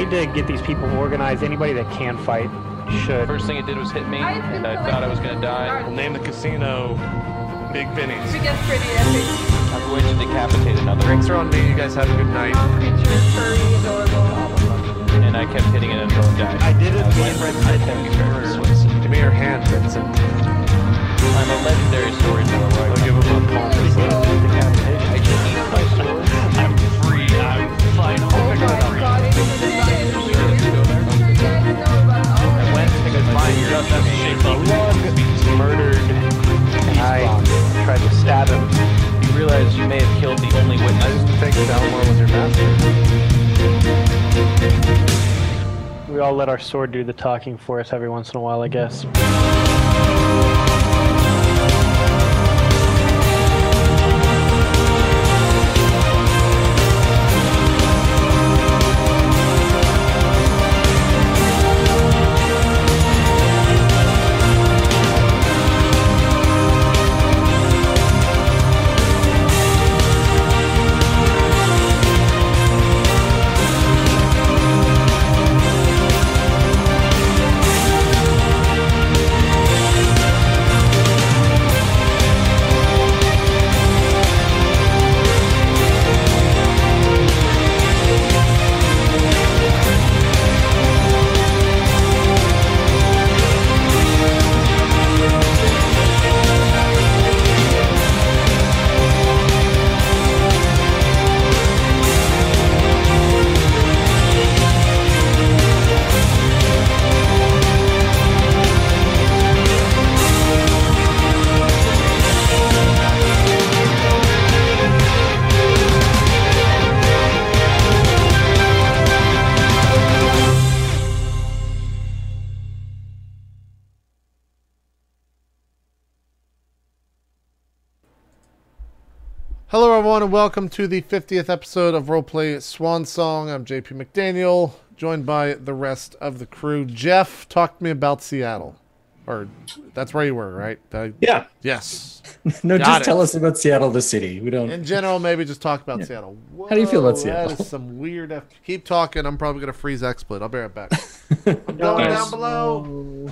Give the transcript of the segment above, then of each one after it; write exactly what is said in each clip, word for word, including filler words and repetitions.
need to get these people organized. Anybody that can fight should. First thing it did was hit me, and I thought I was going to die. We'll name the casino Big Vinny's. It gets pretty epic. I'm going to decapitate another. Drinks are on me. You guys have a good night. Creature, furry, adorable. And I kept hitting it until it died. I did it. I Me went and Red I said kept that very before. Swiss. Give me your hand, Vincent. I'm a legendary storyteller. Where I'll I give him a palm. I just eat my sword. I'm free. I'm final. Oh my god, it is a giant I went because mine just has a shape of Lug murdered guy. Tried to stab him. You realize you may have killed the only I witness. used to think Dalmor was your master. We all let our sword do the talking for us every once in a while, I guess. Hello, everyone, and welcome to the fiftieth episode of Roleplay Swan Song. I'm J P McDaniel, joined by the rest of the crew. Jeff, talk to me about Seattle. Or, that's where you were, right? Uh, Yeah. yes. No, Got just it. tell us about Seattle, the city. We don't. In general, maybe just talk about Seattle. Whoa, How do you feel about That Seattle? is some weird... F- Keep talking. I'm probably going to freeze XSplit. I'll be right back. I'm going Nice. down below.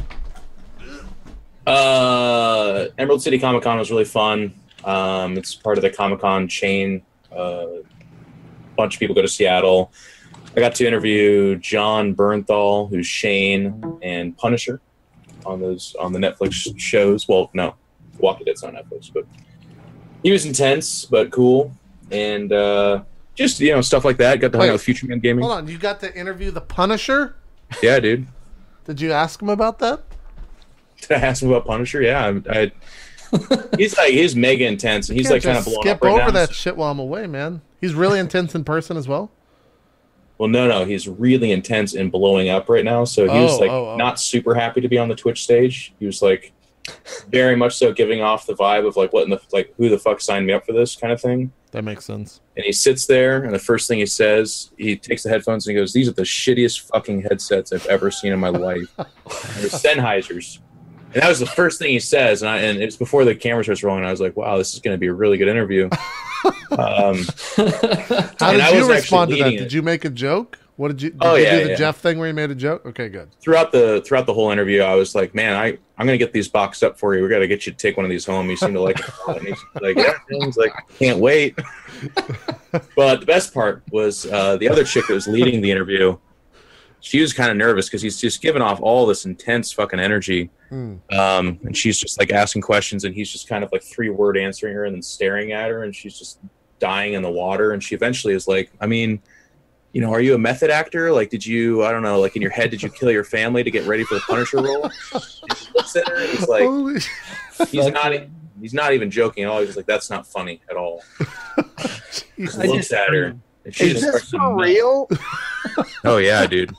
Uh, Emerald City Comic Con was really fun. Um, it's part of the Comic Con chain. Uh, a bunch of people go to Seattle. I got to interview John Bernthal, who's Shane, and Punisher on those on the Netflix shows. Well, no, Walking Dead's on Netflix, but he was intense but cool, and uh, just you know stuff like that. Got to hang Wait. out with Future Man Gaming. Hold on. You got to interview the Punisher? Yeah, dude. Did you ask him about that? Did I ask him about Punisher? Yeah, I. I he's like he's mega intense, and he's Can't like kind of just blowing skip up right over now. that shit while I'm away, man. He's really intense in person as well. Well, no, no, he's really intense and blowing up right now. So he Oh, was like oh, oh. not super happy to be on the Twitch stage. He was like very much so giving off the vibe of like what in the like who the fuck signed me up for this kind of thing. That makes sense. And he sits there, and the first thing he says, he takes the headphones and he goes, "These are the shittiest fucking headsets I've ever seen in my life. They're Sennheisers." And that was the first thing he says, and I, and it was before the camera starts rolling. I was like, "Wow, this is going to be a really good interview." um, How And did I you was respond to actually that? leading Did it. you make a joke? What did you? Did Oh, you yeah, do the yeah. Jeff thing where you made a joke? Okay, good. throughout the throughout the whole interview, I was like, "Man, I I'm gonna get these boxed up for you. We got to get you to take one of these home. You seem to like it." And he's like, "Yeah." And he's like, "Can't wait." But the best part was uh, the other chick that was leading the interview. She was kind of nervous because he's just giving off all this intense fucking energy, Hmm. um, and she's just like asking questions, and he's just kind of like three word answering her, and then staring at her, and she's just dying in the water. And she eventually is like, "I mean, you know, are you a method actor? Like, did you, I don't know, like in your head, did you kill your family to get ready for the Punisher role?" And he looks at her and he's like, Holy he's not, he's not even joking at all. He's just like, "That's not funny at all." He Jesus. looks just- at her and she Is just this starts to for melt. real? Oh yeah, dude.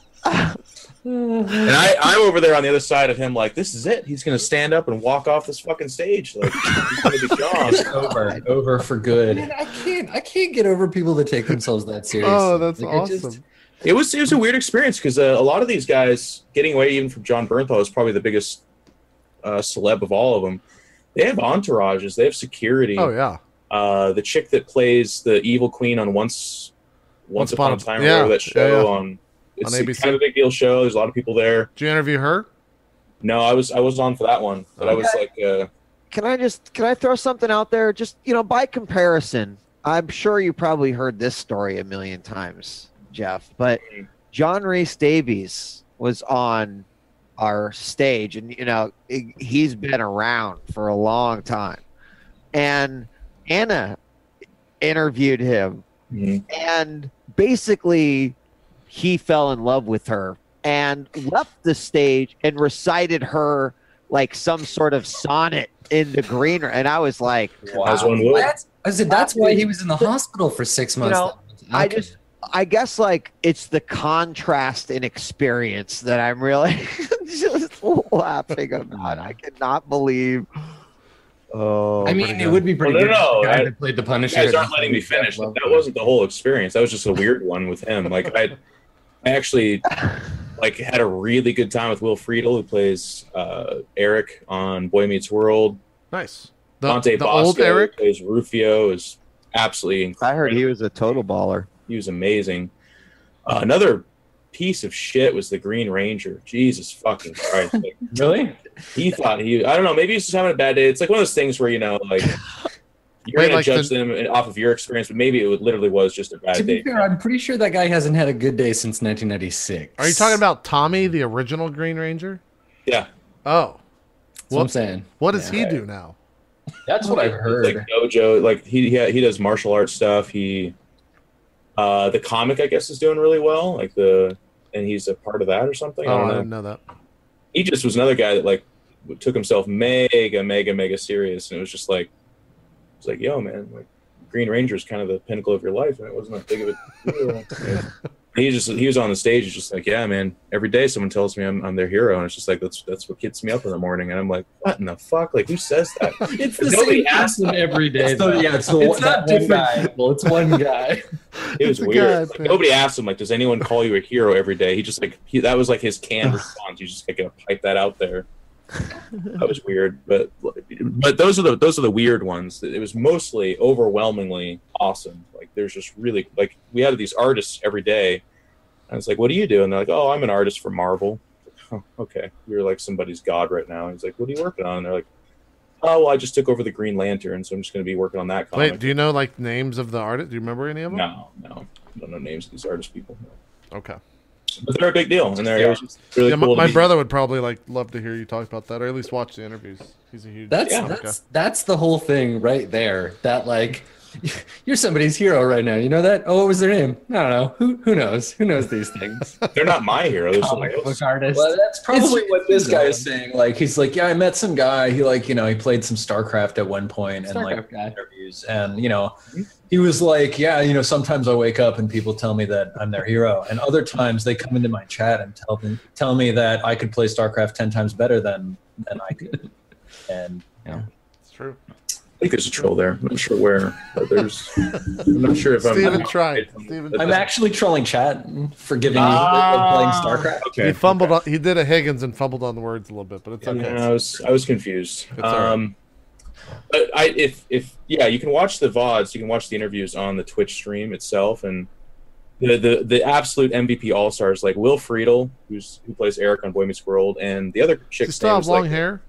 And I, I'm over there on the other side of him, like, this is it. He's gonna stand up and walk off this fucking stage. Like, he's gonna be gone. It's over, over for good. Man, I can't. I can't get over people that take themselves that seriously. Oh, that's Like, it just- awesome. It was it was a weird experience because uh, a lot of these guys getting away even from John Bernthal is probably the biggest uh, celeb of all of them. They have entourages. They have security. Oh yeah. Uh, the chick that plays the evil queen on Once Once Upon a Time, or yeah, whatever that show yeah, yeah. on it's On A B C? kind of a big deal show. There's a lot of people there. Did you interview her? No, I was I was on for that one, but I was like, uh, Can I just can I throw something out there? Just you know, by comparison, I'm sure you probably heard this story a million times, Jeff. But John Rhys Davies was on our stage, and you know he- he's been around for a long time. And Anna interviewed him, mhm. and basically he fell in love with her and left the stage and recited her like some sort of sonnet in the green room. And I was like, as one would. That's, I said, that's why he was in the hospital for six you months. know, I just, I guess like it's the contrast in experience that I'm really just laughing about. I cannot believe. Oh, I mean, it would be pretty Well, no, good. no, if the guy I- that played the You Punisher. guys aren't letting me finish. That wasn't the whole experience. That was just a weird one with him. Like I, I actually like had a really good time with Will Friedle, who plays uh, Eric on Boy Meets World. Nice. The, Dante the Bosco, old who Eric? plays Rufio, is absolutely incredible. I heard he was a total baller. He was amazing. Uh, another piece of shit was the Green Ranger. Jesus fucking Christ! Like, Really? he thought he. I don't know. Maybe he's just having a bad day. It's like one of those things where you know, like you're Wait, gonna like judge the- them off of your experience, but maybe it would, literally was just a bad To day. be fair, I'm pretty sure that guy hasn't had a good day since nineteen ninety-six. Are you talking about Tommy, the original Green Ranger? Yeah, Oh. That's what I'm saying. What does Yeah. he do now? That's what I've heard. like dojo. Like he he, he does martial arts stuff. He uh the comic I guess is doing really well. Like the and he's a part of that or something. I Oh, don't I know. didn't know that. He just was another guy that like took himself mega mega mega serious, and it was just like it's like yo man, like Green Ranger is kind of the pinnacle of your life, and it wasn't that big of a deal. Yeah. He just he was on the stage, he's just like, yeah, man. Every day someone tells me I'm I'm their hero, and it's just like that's that's what gets me up in the morning, and I'm like, what in the fuck? Like who says that? It's the the Nobody same asked person every day. It's the- though. yeah, it's the it's one- not that one different guy. people. It's one guy. It was It's a weird. guy Like, thing. nobody asked him like, does anyone call you a hero every day? He just like he, that was like his canned response. He's just like gonna pipe that out there. That was weird, but but those are the those are the weird ones. It was mostly overwhelmingly awesome. Like there's just really like we had these artists every day, and it's like, what do you do? And they're like, oh, I'm an artist for Marvel. Oh, okay, you're like somebody's god right now. And he's like, what are you working on? And they're like, oh, well, I just took over the Green Lantern, so I'm just gonna be working on that comic. Wait, do you know like names of the artists? Do you remember any of them? No, no, I don't know names of these artist people. Okay. But they're a big deal, and they're it was just really Yeah, my, cool. to my be- brother would probably like love to hear you talk about that, or at least watch the interviews. He's a huge. That's Yeah. that's that's the whole thing right there. That like you're somebody's hero right now. You know that? Oh, what was their name? I don't know. Who who knows? Who knows these things? They're not my hero. They're somebody Comic else. book artist. Well, that's probably It's- what this guy is it's saying. Like, he's like, yeah, I met some guy. He like, you know, he played some StarCraft at one point and like StarCraft guy. interviews, and you know, he was like, yeah, you know, sometimes I wake up and people tell me that I'm their hero, and other times they come into my chat and tell me tell me that I could play StarCraft ten times better than than I could, and you know, It's true. I think there's a troll there. I'm not sure where, but there's. I'm not sure if I'm. Steven tried. Steven I'm actually trolling chat for giving Ah. you playing StarCraft. Okay. He fumbled. On, he did a Higgins and fumbled on the words a little bit, but it's okay. Yeah, I was I was confused. It's all right. Um, but I if if yeah, you can watch the V O Ds. You can watch the interviews on the Twitch stream itself, and the the, the absolute M V P all stars like Will Friedle, who's who plays Eric on Boy Meets World, and the other Does chick's he still name have is long like, hair?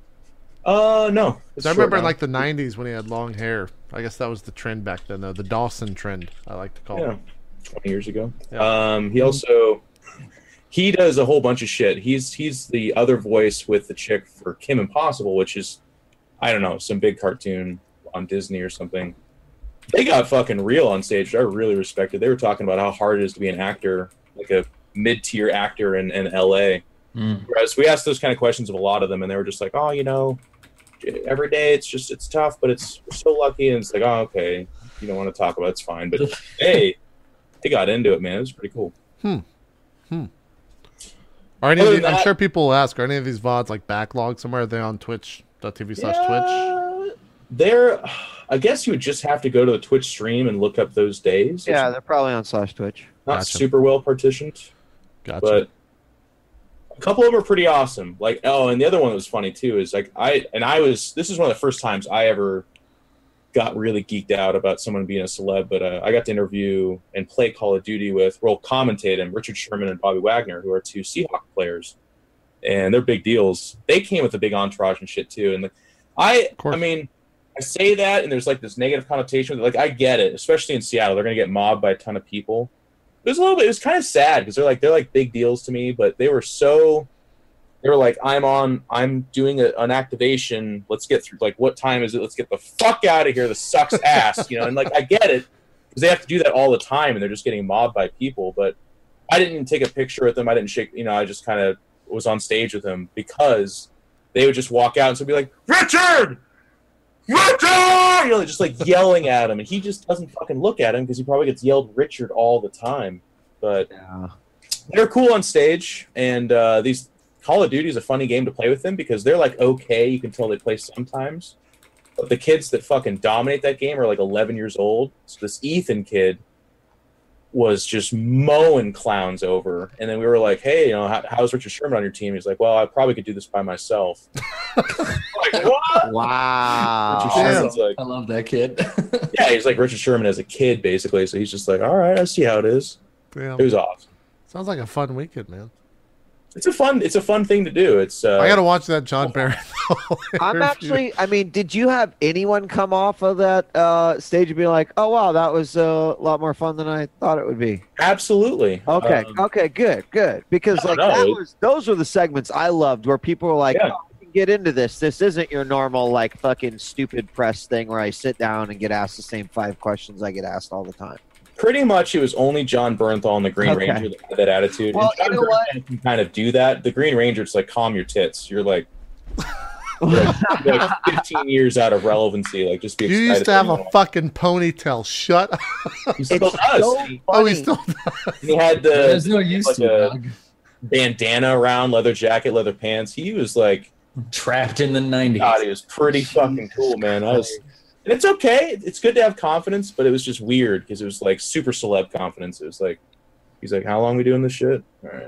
Uh, no. It's 'Cause I short remember in now. like the nineties when he had long hair. I guess that was the trend back then, though. The Dawson trend, I like to call yeah, it. twenty years ago. Yeah. Um, he also he does a whole bunch of shit. He's he's the other voice with the chick for Kim Impossible, which is I don't know, some big cartoon on Disney or something. They got fucking real on stage, which I really respected. They were talking about how hard it is to be an actor, like a mid-tier actor in, in L A. Mm. Whereas we asked those kind of questions of a lot of them, and they were just like, "Oh, you know, every day it's just it's tough, but it's we're so lucky." And it's like, "Oh, okay, you don't want to talk about it, it's fine." But hey, they got into it, man. It was pretty cool. Are any of Other the, than I'm that- sure people will ask, are any of these V O Ds like backlogged somewhere? Are they on twitch.tv slash Twitch? Yeah, There, I guess you would just have to go to the Twitch stream and look up those days. Yeah, It's they're probably on slash Twitch. not Gotcha. super well partitioned, Gotcha. but a couple of them are pretty awesome. Like, oh, and the other one that was funny too is like I and I was. This is one of the first times I ever got really geeked out about someone being a celeb, but uh, I got to interview and play Call of Duty with, well, commentate him, Richard Sherman and Bobby Wagner, who are two Seahawk players, and they're big deals. They came with a big entourage and shit too. And the, I, I mean, I say that, and there's like this negative connotation. Like, I get it, especially in Seattle, they're gonna get mobbed by a ton of people. It was a little bit. It was kind of sad because they're like they're like big deals to me, but they were so. They were like, I'm on, I'm doing a, an activation. Let's get through. Like, what time is it? Let's get the fuck out of here. This sucks ass, you know. And like, I get it because they have to do that all the time, and they're just getting mobbed by people. But I didn't even take a picture with them. I didn't shake. You know, I just kind of was on stage with them because they would just walk out and so be like, Richard, Richard, you know, just like yelling at him, and he just doesn't fucking look at him because he probably gets yelled Richard all the time. But Yeah. they're cool on stage, and uh, these. Call of Duty is a funny game to play with them because they're like okay, you can tell they play sometimes, but the kids that fucking dominate that game are like eleven years old. So this Ethan kid was just mowing clowns over, and then we were like, "Hey, you know, how, how's Richard Sherman on your team?" He's like, "Well, I probably could do this by myself." Like, what? Wow. Richard Sherman's like, I love that kid. yeah, he's like Richard Sherman as a kid, basically. So he's just like, "All right, I see how it is." Damn. It was awesome. Sounds like a fun weekend, man. It's a fun. It's a fun thing to do. It's. Uh, I gotta watch that John Barrett. I'm actually. I mean, did you have anyone come off of that uh, stage and be like, "Oh wow, that was a lot more fun than I thought it would be"? Absolutely. Okay. Um, okay. Good. Good. Because I like don't know. that was those were the segments I loved where people were like, Yeah. "Oh, I can get into this. This isn't your normal like fucking stupid press thing where I sit down and get asked the same five questions I get asked all the time." Pretty much, it was only John Bernthal and the Green Okay. Ranger that had that attitude. Well, and John you know what? Bernthal can kind of do that. The Green Ranger, it's like calm your tits. You're like, you're like, you're like fifteen years out of relevancy. Like, just be You excited. used to have a that fucking ponytail. Shut up. he still It's does. so He- Oh, he funny. still and he had the There's no use like to a it, dog. bandana around, leather jacket, leather pants. He was like, Trapped in the nineties. God, he was pretty fucking cool, man. I was. And it's okay. It's good to have confidence, but it was just weird because it was like super celeb confidence. It was like, he's like, "How long we doing this shit?" All right.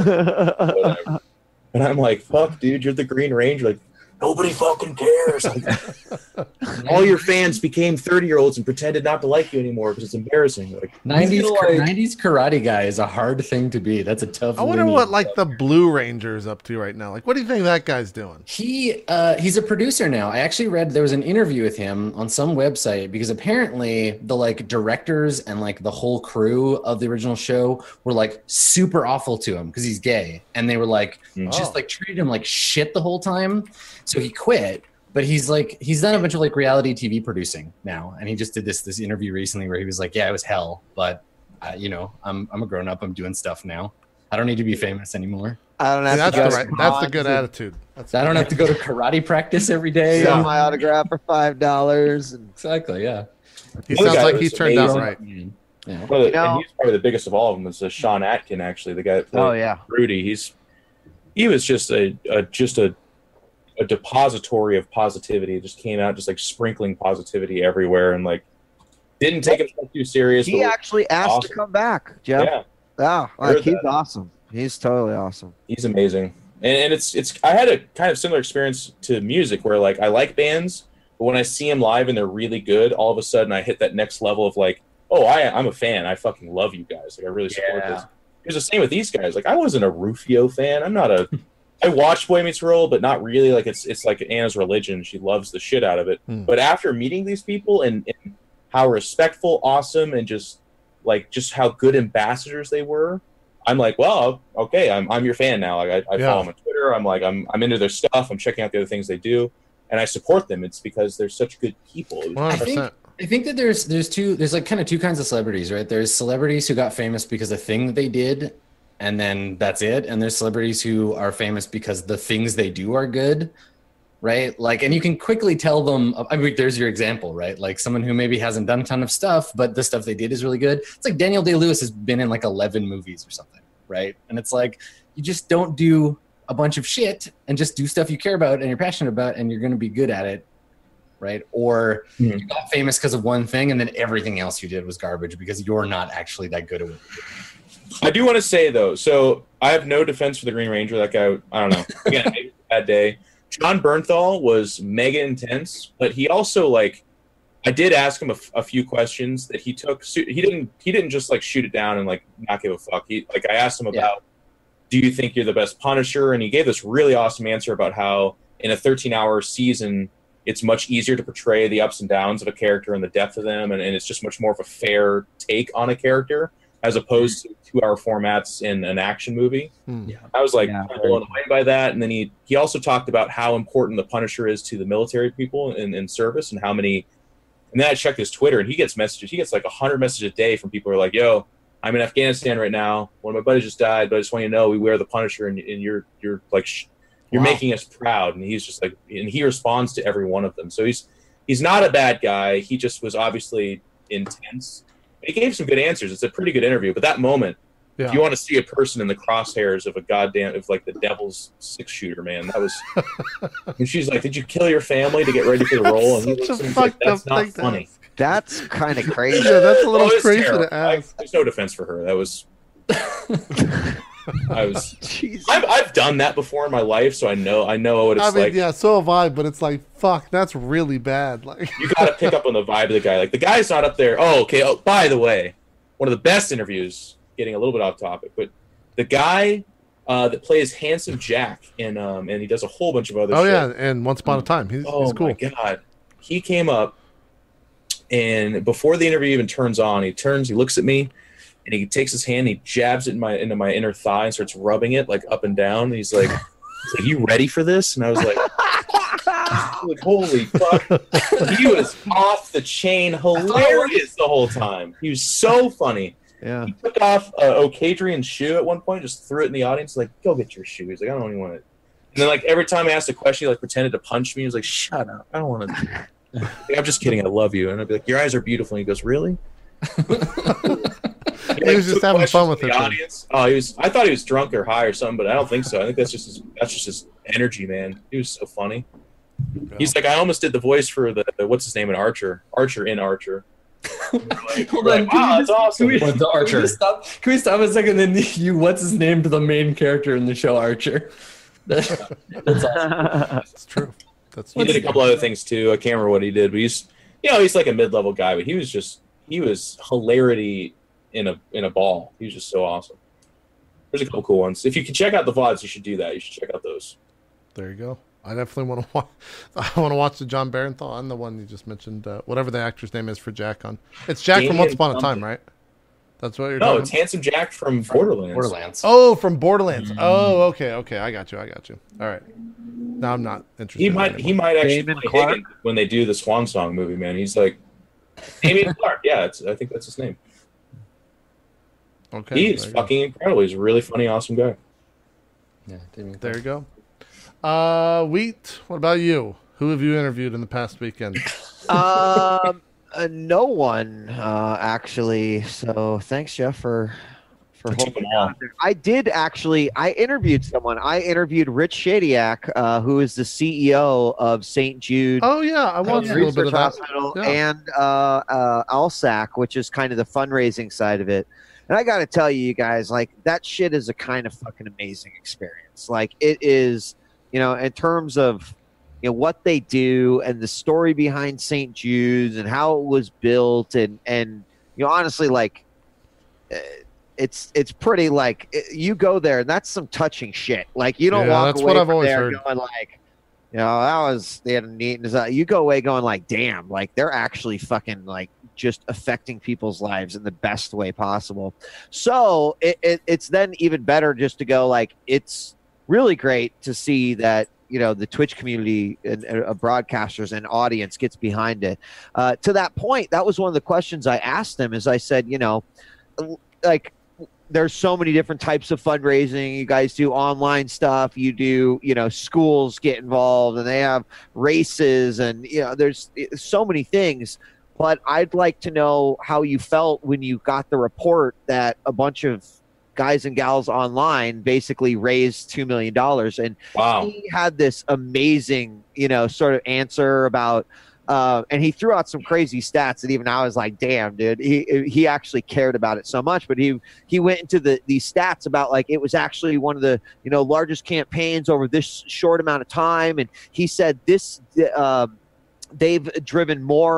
Whatever. And I'm like, "Fuck, dude, you're the Green Ranger." Like, nobody fucking cares. Like, all your fans became thirty year olds and pretended not to like you anymore because it's embarrassing. Like, nineties, feel like- nineties karate guy is a hard thing to be. That's a tough. I wonder lineage. what like the Blue Ranger is up to right now. Like, what do you think that guy's doing? He uh, he's a producer now. I actually read there was an interview with him on some website because apparently the like directors and like the whole crew of the original show were like super awful to him because he's gay, and they were like Mm. just Oh. like treated him like shit the whole time. So he quit. But he's like he's done a bunch of like reality T V producing now, and he just did this this interview recently where he was like, "Yeah, it was hell, but uh, you know, I'm I'm a grown up. I'm doing stuff now. I don't need to be famous anymore. I don't See, have that's to the go right. to That's the cons good and attitude. That's I don't have to go to karate practice every day. sell my autograph for five dollars. And Exactly. Yeah. He One sounds guy like was he's turned out amazing. right. Yeah. Well, You know- and he's probably the biggest of all of them. Is uh, Sean Atkin, actually, the guy that played oh yeah, Rudy. He's he was just a, a just a a depository of positivity. Just came out just like sprinkling positivity everywhere, and like didn't take himself too serious. he but- actually asked to awesome. come back, Jeff. yeah, Yeah, I like heard he's that. awesome. He's totally awesome. he's amazing. And, and it's it's I had a kind of similar experience to music where like I like bands, but when I see them live and they're really good, all of a sudden I hit that next level of like, oh, I I'm a fan. I fucking love you guys. Like I really support Yeah. this. It was the same with these guys. Like I wasn't a Rufio fan. I'm not a I watched Boy Meets World, but not really. Like it's it's like Anna's religion. She loves the shit out of it. Hmm. But after meeting these people and, and how respectful, awesome, and just like just how good ambassadors they were, I'm like, well, okay, I'm I'm your fan now. Like I, I Yeah. follow them on Twitter. I'm like I'm I'm into their stuff. I'm checking out the other things they do, and I support them. It's because they're such good people. It was- one hundred percent. I think that there's there's two there's like kind of two kinds of celebrities, right? There's celebrities who got famous because of a thing that they did, and then that's it. And there's celebrities who are famous because the things they do are good, right? Like, and you can quickly tell them. I mean, there's your example, right? Like someone who maybe hasn't done a ton of stuff, but the stuff they did is really good. It's like Daniel Day-Lewis has been in like eleven movies or something, right? And it's like you just don't do a bunch of shit and just do stuff you care about and you're passionate about, and you're going to be good at it. Right? Or Mhm. you got famous because of one thing and then everything else you did was garbage because you're not actually that good at what you do. I do want to say though, so I have no defense for the Green Ranger. That guy, I don't know. Again, maybe it's a bad day. John Bernthal was mega intense, but he also like I did ask him a, f- a few questions that he took. He didn't. He didn't just like shoot it down and like not give a fuck. He like I asked him about, Yeah. do you think you're the best Punisher? And he gave this really awesome answer about how in a thirteen hour season, it's much easier to portray the ups and downs of a character and the depth of them, and, and it's just much more of a fair take on a character as opposed to two hour formats in an action movie. Hmm. Yeah. I was like Yeah, blown away by that. And then he he also talked about how important the Punisher is to the military people in, in service and how many. And then I checked his Twitter, and he gets messages. He gets like a hundred messages a day from people who are like, "Yo, I'm in Afghanistan right now. One of my buddies just died, but I just want you to know we wear the Punisher, and, and you're you're like sh- you're Wow. making us proud." And he's just like, and he responds to every one of them. So he's he's not a bad guy. He just was obviously intense. He gave some good answers. It's a pretty good interview. But that moment, Yeah. if you want to see a person in the crosshairs of a goddamn, of like the devil's six shooter, man, that was. And she's like, "Did you kill your family to get ready for the role?" And he Such looks a and he's like, fucked "That's up not thing to funny." ask. That's kind of crazy. Yeah, that's a little Oh, it's crazy terrible. to I- ask. there's no defense for her. That was. I was. Jesus. I've, I've done that before in my life, so I know I know what it's I mean, like. yeah, so have I, but it's like, fuck, that's really bad. Like, You got to pick up on the vibe of the guy. Like the guy's not up there. Oh, okay. Oh, by the way, one of the best interviews. Getting a little bit off topic, but the guy uh, that plays Handsome Jack, and um, and he does a whole bunch of other. oh shit. yeah, and Once Upon a Time, he's, Oh he's cool. my god, he came up, and before the interview even turns on, he turns, he looks at me, and he takes his hand, he jabs it in my into my inner thigh and starts rubbing it like up and down. And he's like, he's like, "You ready for this?" And I was like, like "Holy fuck!" He was off the chain, hilarious the whole time. He was so funny. Yeah. He took off uh, O'Kadrian's shoe at one point, just threw it in the audience, like, "Go get your shoe." He's like, "I don't even want it." And then, like, every time I asked a question, he like pretended to punch me. He was like, "Shut up! I don't want to." Like, "I'm just kidding. I love you." And I'd be like, "Your eyes are beautiful." And he goes, "Really?" He was just having fun with the it. audience. Oh, he was. I thought he was drunk or high or something, but I don't think so. I think that's just his, that's just his energy, man. He was so funny. He's like, I almost did the voice for the what's his name in Archer, Archer in Archer. Like, Hold we're on, like, can wow, we that's just- awesome. can we- What, the Archer? Can we, stop, can we stop a second and you what's his name to the main character in the show Archer? That's awesome. It's true. That's He did a couple other things too. I can't remember what he did, but he's, you know, he's like a mid-level guy, but he was just, he was hilarity in a in a ball. He was just so awesome. There's a couple cool ones. If you can check out the V O Ds, you should do that. You should check out those. There you go. I definitely want to watch. I want to watch the John Barenthal and the one you just mentioned, uh, whatever the actor's name is for Jack on. It's Jack from Damian Once Upon a something. Time, right? That's what you're No, talking it's about? Handsome Jack from Borderlands. Borderlands. Oh, from Borderlands. Oh, okay, okay. I got you. I got you. All right. Now I'm not interested. He in might that he anymore. might actually Damon play Clark? Higgins when they do the Swan Song movie, man. He's like Damien Clark. Yeah, it's, I think that's his name. Okay. He there is you go. fucking incredible. He's a really funny, awesome guy. Yeah, didn't There you go. Uh, Wheat. What about you? Who have you interviewed in the past weekend? um, uh, no one uh, actually. So thanks, Jeff, for for Took holding them it all. down there. I did actually. I interviewed someone. I interviewed Rich Shadiak, uh, who is the C E O of Saint Jude Oh yeah, I watched a little bit of Research that. Hospital Yeah. and uh, uh, ALSAC, which is kind of the fundraising side of it. And I got to tell you, you guys, like that shit is a kind of fucking amazing experience. Like it is, you know, in terms of you know what they do and the story behind Saint Jude's and how it was built, and and you know, honestly, like uh, it's it's pretty like it, you go there and that's some touching shit. Like you don't Yeah, walk that's away what I've from always there heard. going like. You know, that was they had a neat. You go away going like, damn, like they're actually fucking like just affecting people's lives in the best way possible. So it, it, it's then even better just to go like, it's really great to see that you know the Twitch community and uh, broadcasters and audience gets behind it. Uh, to that point, that was one of the questions I asked them. Is I said, you know, like. There's so many different types of fundraising. You guys do online stuff. You do, you know, schools get involved and they have races and, you know, there's so many things. But I'd like to know how you felt when you got the report that a bunch of guys and gals online basically raised two million dollars. And Wow. he had this amazing, you know, sort of answer about, Uh, and he threw out some crazy stats that even I was like, damn, dude, he he actually cared about it so much. But he he went into the these stats about like it was actually one of the you know largest campaigns over this short amount of time, and he said this. Um, they've driven more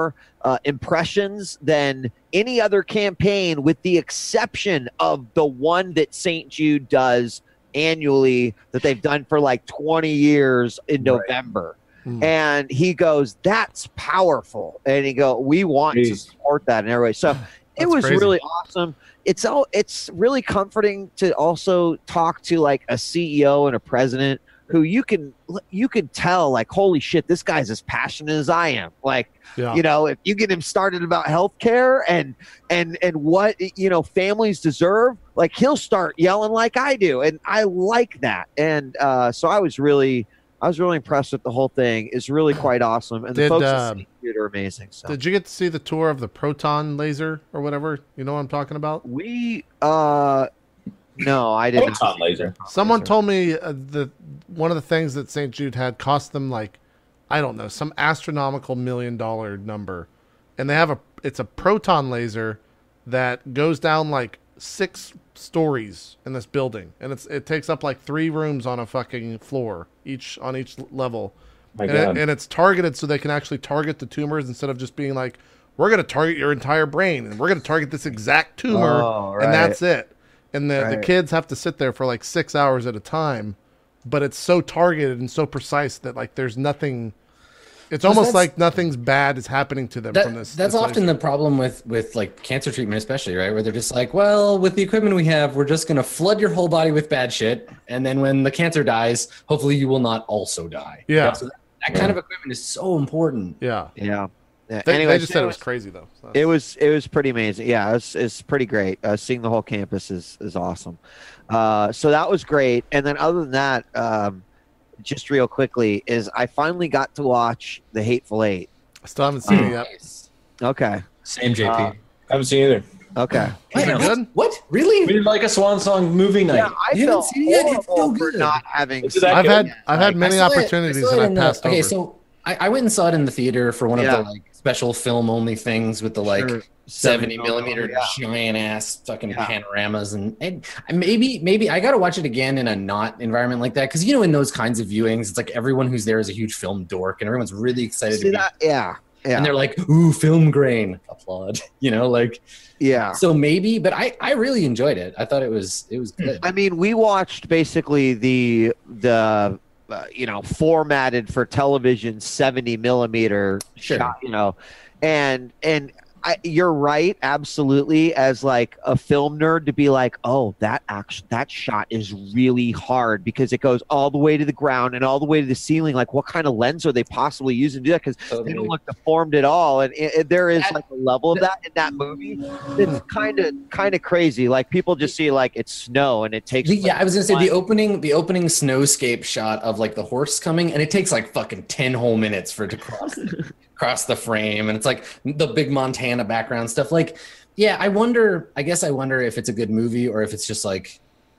uh, impressions than any other campaign, with the exception of the one that Saint Jude does annually that they've done for like twenty years in November. Hmm. And he goes, that's powerful. And he go, we want to Jeez. support that in every way. So it That's was crazy. really awesome. It's all, it's really comforting to also talk to like a C E O and a president who you can, you can tell like, holy shit, this guy's as passionate as I am. Like, Yeah. you know, if you get him started about healthcare and, and, and what, you know, families deserve, like he'll start yelling like I do. And I like that. And uh, so I was really, I was really impressed with the whole thing. It's really quite awesome. And the Did, folks uh, at Saint Jude are amazing. So Did you get to see the tour of the proton laser or whatever? You know what I'm talking about? we, uh, no, I didn't. Proton laser. Someone told me uh, that one of the things that Saint Jude had cost them like, I don't know, some astronomical million dollar number. And they have a, it's a proton laser that goes down like six stories in this building. And it's, it takes up like three rooms on a fucking floor, each on each level. My and, God. it, and it's targeted so they can actually target the tumors instead of just being like, we're going to target your entire brain and we're going to target this exact tumor Oh, right. and that's it. And the, the Right. kids have to sit there for like six hours at a time, but it's so targeted and so precise that like there's nothing. It's almost that's- like nothing's bad is happening to them That- from this. that's this often laser. the problem with with like cancer treatment, especially, right? Where they're just like, well, with the equipment we have, we're just going to flood your whole body with bad shit, and then when the cancer dies, hopefully you will not also die. Yeah. So that, that kind of equipment is so important. Yeah. Yeah. yeah. They, anyway, they just said it was anyways, crazy though. So It was it was pretty amazing. Yeah, it's it's pretty great. Uh, seeing the whole campus is is awesome. Uh, so that was great. And then other than that, um, just real quickly, is I finally got to watch The Hateful Eight. I still haven't seen it yet. Nice. Okay. Same J P. Uh, I haven't seen either. Okay. Is it good? What? Really? we did like a Swan Song movie night. Yeah, I You haven't felt seen it yet? It's horrible so for good. not having Is it seen that I've good? had I've had Like, many I saw it- opportunities I saw and it I in the- passed okay, over. so I, I went and saw it in the theater for one of Yeah. the like special film only things with the like Sure. seventy millimeter Yeah. giant ass fucking Yeah. panoramas, and, and maybe maybe I got to watch it again in a not environment like that, because you know in those kinds of viewings it's like everyone who's there is a huge film dork and everyone's really excited See to be, that? Yeah. Yeah. and they're like, ooh, film grain, applaud, you know, like yeah. so maybe, but I I really enjoyed it. I thought it was it was good. I mean, we watched basically the the uh, you know formatted for television seventy millimeter Sure. shot, you know, and and I, you're right, absolutely. As like a film nerd, to be like, oh, that action, that shot is really hard because it goes all the way to the ground and all the way to the ceiling. Like, what kind of lens are they possibly using to do that? Because they Totally. don't look deformed at all. And it, it- there is That- like a level of that in that movie that's kind of kind of crazy. Like people just see like it's snow and it takes. The- yeah, I was gonna say the one- opening, the opening snowscape shot of like the horse coming, and it takes like fucking ten whole minutes for it to cross cross the frame, and it's like the big Montana background stuff. Like, yeah, I wonder. I guess I wonder if it's a good movie or if it's just like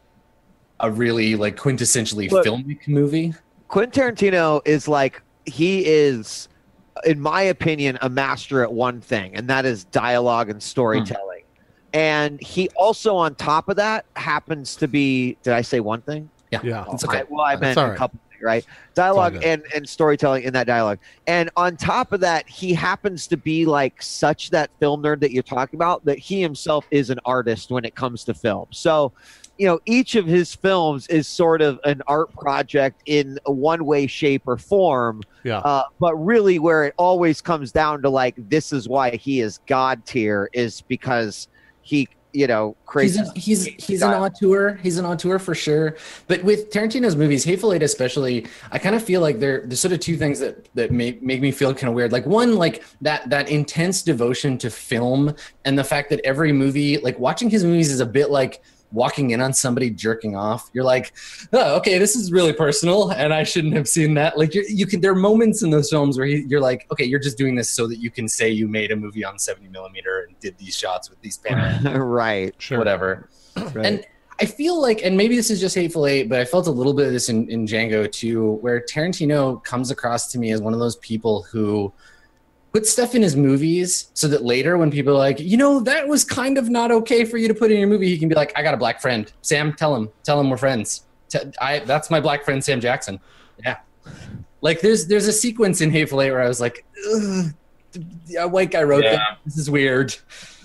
a really like quintessentially Look- filmic movie. Quentin Tarantino is like he is, in my opinion, a master at one thing, and that is dialogue and storytelling. And he also, on top of that, happens to be. Did I say one thing? Yeah. It's okay. I, well, I That's meant all a right. couple things, right? Dialogue good. and, and storytelling in that dialogue. And on top of that, he happens to be like such that film nerd that you're talking about that he himself is an artist when it comes to film. So, you know, each of his films is sort of an art project in a one way, shape, or form. Yeah. Uh, but really, where it always comes down to like, this is why he is God tier, is because he, you know, creates. He's a, he's he's an auteur. He's an auteur for sure. But with Tarantino's movies, Hateful Eight especially, I kind of feel like there there's sort of two things that that make make me feel kind of weird. Like one, like that that intense devotion to film, and the fact that every movie, like watching his movies, is a bit like walking in on somebody jerking off. You're like, oh, okay, this is really personal, and I shouldn't have seen that. Like, you're, you can. There are moments in those films where he, you're like, okay, you're just doing this so that you can say you made a movie on seventy millimeter and did these shots with these panoramas, right. Sure. whatever. Right. And I feel like, and maybe this is just Hateful Eight, but I felt a little bit of this in, in Django too, where Tarantino comes across to me as one of those people who put stuff in his movies so that later when people are like, you know, that was kind of not okay for you to put in your movie, he can be like, I got a black friend. Sam, tell him. Tell him we're friends. T- I, that's my black friend, Sam Jackson. Yeah. Like there's there's a sequence in Hateful Eight where I was like, ugh, a white guy wrote Yeah. that. This is weird.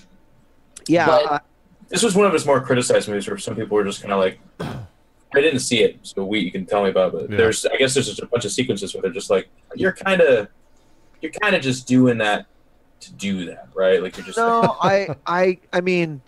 Yeah, But- uh, This was one of his more criticized movies where some people were just kind of like, I didn't see it, so we you can tell me about it. Yeah. There's, I guess, there's just a bunch of sequences where they're just like, you're kind of, you're kind of just doing that to do that, right? Like you're just like, no, I, I, I mean,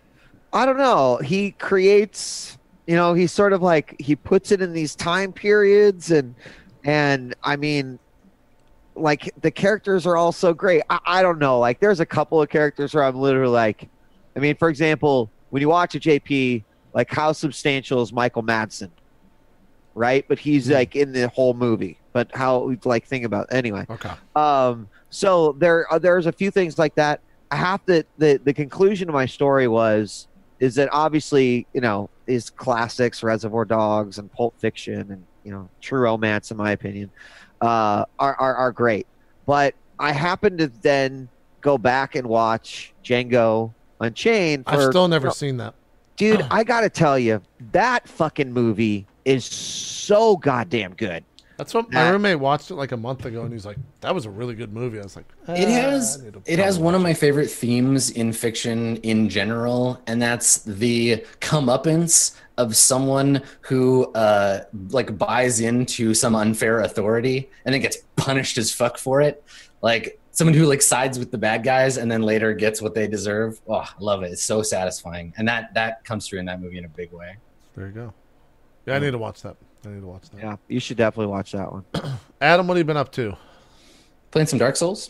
I don't know. He creates, you know, he sort of like he puts it in these time periods, and and I mean, like the characters are all so great. I, I don't know. Like there's a couple of characters where I'm literally like, I mean, for example, when you watch a J P, like how substantial is Michael Madsen, right? But he's like in the whole movie. But how like think about anyway. Okay. Um, so there, uh, there's a few things like that. I have to. The the conclusion of my story was is that obviously you know is classics, Reservoir Dogs and Pulp Fiction, and you know True Romance, in my opinion, uh, are, are are great. But I happened to then go back and watch Django Unchained. For, I've still never you know, seen that. dude. I gotta tell you, that fucking movie is so goddamn good. That's what my That- roommate watched it like a month ago, and he's like, "That was a really good movie." I was like, It "Ah, has I need to it has probably one of watch my favorite themes in fiction in general, and that's the comeuppance of someone who uh like buys into some unfair authority and then gets punished as fuck for it. Like someone who like sides with the bad guys and then later gets what they deserve. Oh, I love it. It's so satisfying. And that that comes through in that movie in a big way. There you go. Yeah, I need to watch that. I need to watch that. Yeah, you should definitely watch that one. Adam, what have you been up to? Playing some Dark Souls.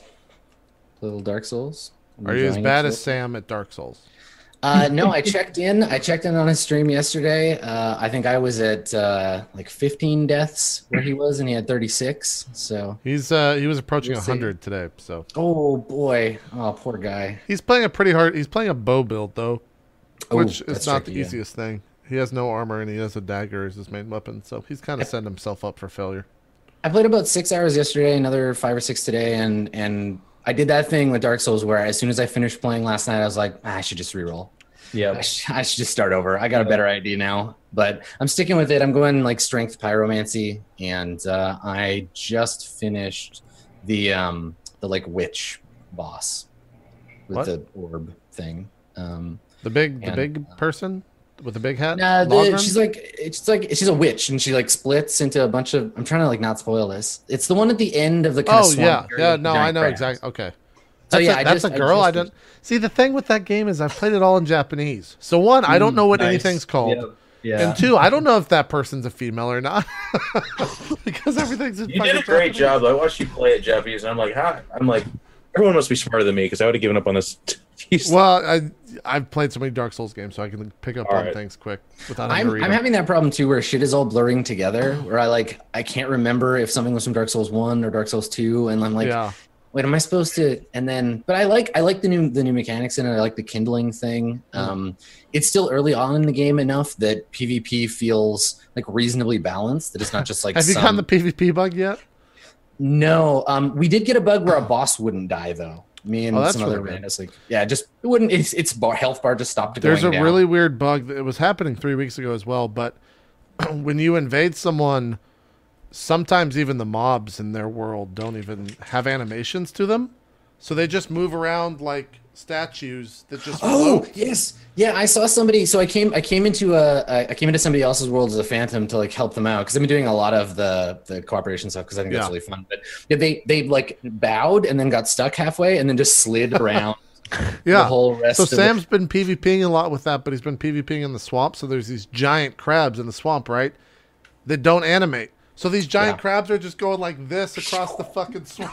A little Dark Souls. I'm Are you as enjoying it bad so as Sam at Dark Souls? Uh, no, I checked in. I checked in on his stream yesterday. Uh, I think I was at uh, like fifteen deaths where he was, and he had thirty-six. So, He's uh he was approaching We'll see. one hundred today, so oh boy, oh poor guy. he's playing a pretty hard. He's playing a bow build though, Oh, which is that's not tricky, the yeah. easiest thing. He has no armor and he has a dagger as his main weapon, so he's kind of setting himself up for failure. I played about six hours yesterday, another five or six today, and and I did that thing with Dark Souls where as soon as I finished playing last night, I was like, ah, I should just reroll. Yeah. I, sh- I should just start over. I got a better idea now, but I'm sticking with it. I'm going like strength pyromancy, and uh, I just finished the um the like witch boss with What? the orb thing. Um, The big the And, big person with the big hat. nah, the, Logran? she's like it's like she's a witch, and she like splits into a bunch of. I'm trying to like not spoil this. It's the one at the end of the kind Oh of yeah, swamp yeah. area with the No, I giant know crabs. exactly. Okay. So, That's, yeah, a, I that's just- a I girl. I, just- didn't see the thing with that game is I've played it all in Japanese. So one, I don't know what Nice. anything's called, Yep. Yeah. and two, I don't know if that person's a female or not because everything's in you fucking did a great Japanese. job. though. I watched you play at Japanese, and I'm like, how? I'm like, everyone must be smarter than me because I would have given up on this. Well, I I've played so many Dark Souls games, so I can pick up All on right. things quick without having I'm, to read I'm them. having that problem too where shit is all blurring together where I like I can't remember if something was from Dark Souls one or Dark Souls two, and I'm like, yeah, wait, am I supposed to? And then but I like I like the new the new mechanics in it. I like the kindling thing. Um it's still early on in the game enough that PvP feels like reasonably balanced, that it's not just like have you some... gotten the PvP bug yet? No. Um we did get a bug where a boss wouldn't die though. Me and Oh, that's some other really good. randos like yeah, just it wouldn't it's it's bar health bar just stopped There's a going down. really weird bug that it was happening three weeks ago as well. But when you invade someone, sometimes even the mobs in their world don't even have animations to them, so they just move around like statues that just Oh float. yes, yeah. I saw somebody. So I came. I came into a. I came into somebody else's world as a phantom to like help them out because I've been doing a lot of the the cooperation stuff because I think that's Yeah. really fun. But yeah, they they like bowed and then got stuck halfway and then just slid around. Yeah. The whole rest. So of Sam's been PvPing a lot with that, but he's been PvPing in the swamp. So there's these giant crabs in the swamp, right? That don't animate. So these giant Yeah. crabs are just going like this across the fucking swamp.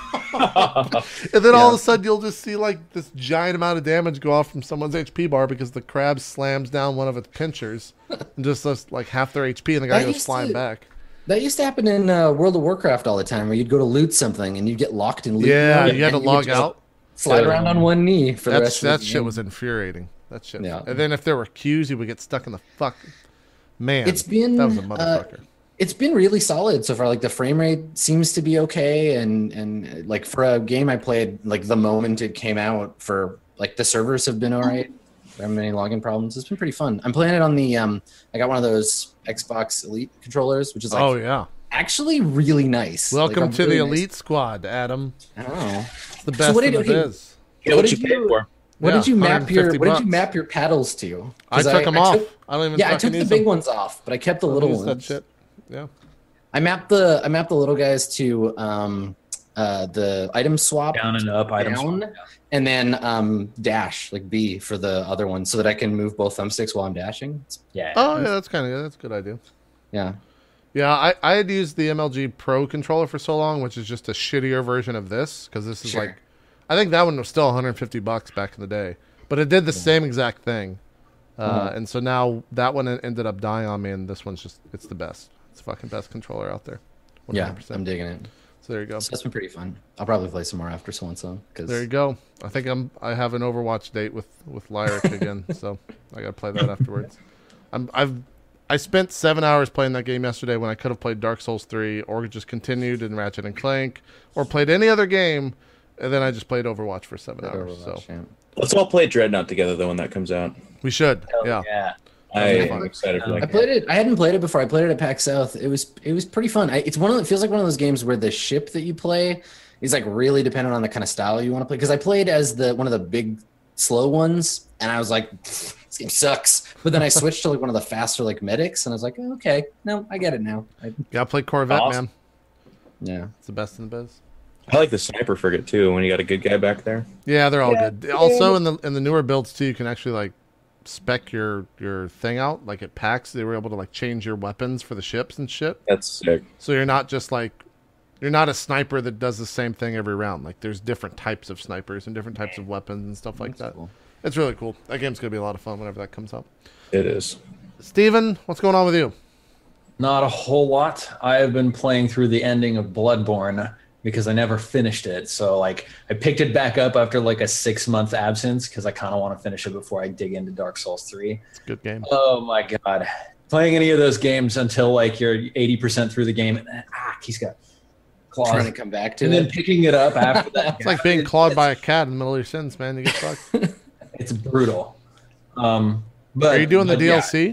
And then all of a sudden you'll just see like this giant amount of damage go off from someone's H P bar because the crab slams down one of its pinchers and just does like half their H P and the guy That goes used flying to- back. That used to happen in uh, World of Warcraft all the time, where you'd go to loot something and you'd get locked in loot. Yeah, mode, you had to and would log just out. slide around on one knee for the That's, rest that of the shit game. was infuriating. That shit. Yeah. And then if there were queues, you would get stuck in the fuck. Man, It's been that was a uh, motherfucker. It's been really solid so far. Like the frame rate seems to be okay, and and uh, like for a game I played like the moment it came out, for like the servers have been all right. There haven't been any login problems. It's been pretty fun. I'm playing it on the um. I got one of those Xbox Elite controllers, which is like Oh yeah. actually really nice. Like, Welcome a to really the nice- elite squad, Adam. I don't know. It's the best what in did- the okay. biz. Get What what you did paid you- for. What Yeah, did you map your? 150 What did you bucks. map your paddles to? I 'Cause took them off. took- I don't even yeah, I fucking took the use big them. ones off, but I kept the I don't little use ones. that shit. Yeah. I mapped the I mapped the little guys to um uh the item swap Down and up items. down, and then um dash like B for the other one, so that I can move both thumbsticks while I'm dashing. Yeah. Oh yeah, that's kind of that's a good idea. Yeah. Yeah, I, I had used the M L G Pro controller for so long, which is just a shittier version of this, because this is Sure. like, I think that one was still one hundred fifty bucks back in the day, but it did the same exact thing, uh, Mhm. and so now that one ended up dying on me, and this one's just it's the best. It's the fucking best controller out there. Yeah, one hundred percent. I'm digging it. So there you go. So that's been pretty fun. I'll probably play some more after Swan Song. Cause There you go. I think I'm I have an Overwatch date with with Lyric again, so I gotta play that afterwards. I'm I've I spent seven hours playing that game yesterday when I could have played Dark Souls three, or just continued in Ratchet and Clank, or played any other game, and then I just played Overwatch for seven hours. So yeah. Let's all play Dreadnought together though when that comes out. we should. Hell Yeah. yeah. I That'll be am fun. excited for I that. played it. I hadn't played it before. I played it at PAX South. It was it was pretty fun. I, it's one of the, it feels like one of those games where the ship that you play is like really dependent on the kind of style you want to play. Because I played as the one of the big slow ones, and I was like, this game sucks. But then I switched to like one of the faster like medics, and I was like, oh, okay, no, I get it now. I, Gotta play Corvette, Awesome. yeah. man. It's the best in the biz. I like the sniper frigate too when you got a good guy back there. Yeah, they're all Yeah. good. Also, in the in the newer builds too, you can actually like spec your your thing out. Like at PAX, they were able to like change your weapons for the ships and shit. That's sick. So you're not just like you're not a sniper that does the same thing every round. Like there's different types of snipers and different types of weapons and stuff like that. cool. It's really cool. That game's gonna be a lot of fun whenever that comes out. It is. Steven, what's going on with you? Not a whole lot. I have been playing through the ending of Bloodborne because I never finished it. So like I picked it back up after like a six month absence because I kind of want to finish it before I dig into Dark Souls three. It's a good game. Oh my god. Playing any of those games until like you're eighty percent through the game and then ah, he's got claws. Trying to come back to And it. then picking it up after that. It's like being clawed by a cat in the middle of your sins, man. You get fucked. It's brutal. Um, but Are you doing the but D L C? Yeah.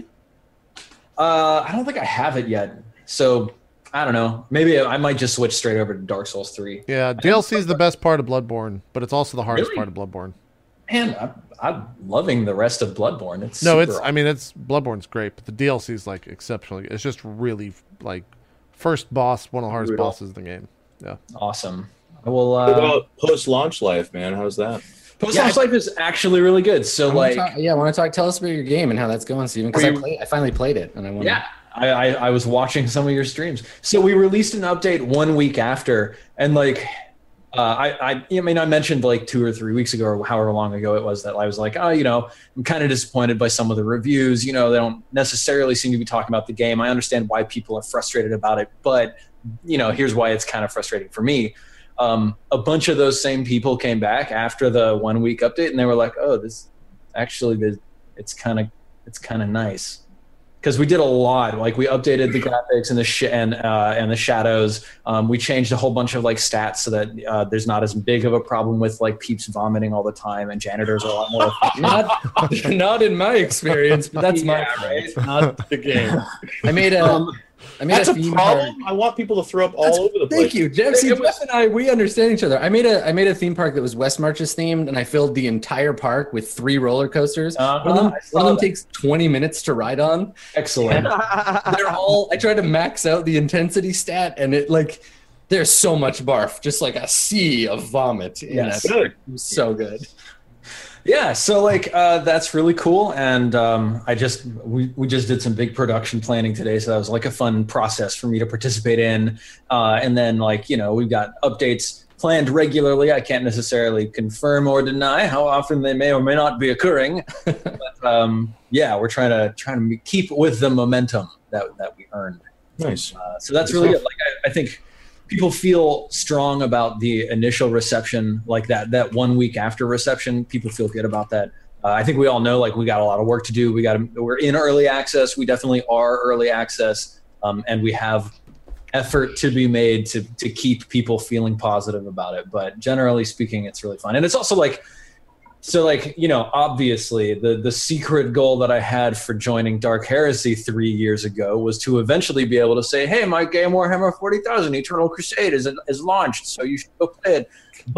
Uh, I don't think I have it yet. So I don't know. Maybe I might just switch straight over to Dark Souls three. Yeah, D L C is the best part of Bloodborne, but it's also the hardest Really? part of Bloodborne. Man, I'm, I'm loving the rest of Bloodborne. It's No, super it's. I mean, it's Bloodborne's great, but the D L C is like exceptionally. It's just really like first boss, one of the hardest Brutal. bosses in the game. Yeah. awesome. I will. What Uh, about post-launch life, man? How's that? Post Yeah, Launch Life is actually really good. So I wanna like, talk- yeah, I want to talk. Tell us about your game and how that's going, Steven. Because I, We- played- I finally played it, and I want. yeah, I, I I was watching some of your streams. So we released an update one week after, and like. Uh, I, I, I mean, I mentioned like two or three weeks ago, or however long ago it was, that I was like, oh, you know, I'm kind of disappointed by some of the reviews. You know, they don't necessarily seem to be talking about the game. I understand why people are frustrated about it, but you know, here's why it's kind of frustrating for me. Um, a bunch of those same people came back after the one week update, and they were like, oh, this actually, this, it's kind of, it's kind of nice. Because we did a lot, like we updated the graphics and the sh- and uh, and the shadows. Um, we changed a whole bunch of like stats so that uh, there's not as big of a problem with like peeps vomiting all the time, and janitors are a lot more efficient. Not, not in my experience, but that's my. Yeah, right? Not the game. I made a. I made That's a a theme problem. park. I want people to throw up all That's- over the place. Thank you, Jeff. See, Jeff and I, we understand each other. I made a I made a theme park that was West Marches themed, and I filled the entire park with three roller coasters. Uh-huh, One of them, I saw one of them that. takes twenty minutes to ride on. Excellent. They're all. I tried to max out the intensity stat, and it like there's so much barf, just like a sea of vomit. in Yes. that. Good. It was so good. Yeah, so like uh, that's really cool, and um, I just we, we just did some big production planning today, so that was like a fun process for me to participate in. Uh, and then like you know we've got updates planned regularly. I can't necessarily confirm or deny how often they may or may not be occurring, but um, yeah, we're trying to trying to keep with the momentum that that we earned. Nice. Uh, so that's really good. Like I, I think people feel strong about the initial reception, like that that one week after reception. People feel good about that. Uh, I think we all know like we got a lot of work to do. We got to, we're in early access. We definitely are early access, um, and we have effort to be made to to keep people feeling positive about it. But generally speaking, it's really fun, and it's also like. So, like, you know, obviously the, the secret goal that I had for joining Dark Heresy three years ago was to eventually be able to say, hey, my game Warhammer forty thousand Eternal Crusade is, is launched, so you should go play it. But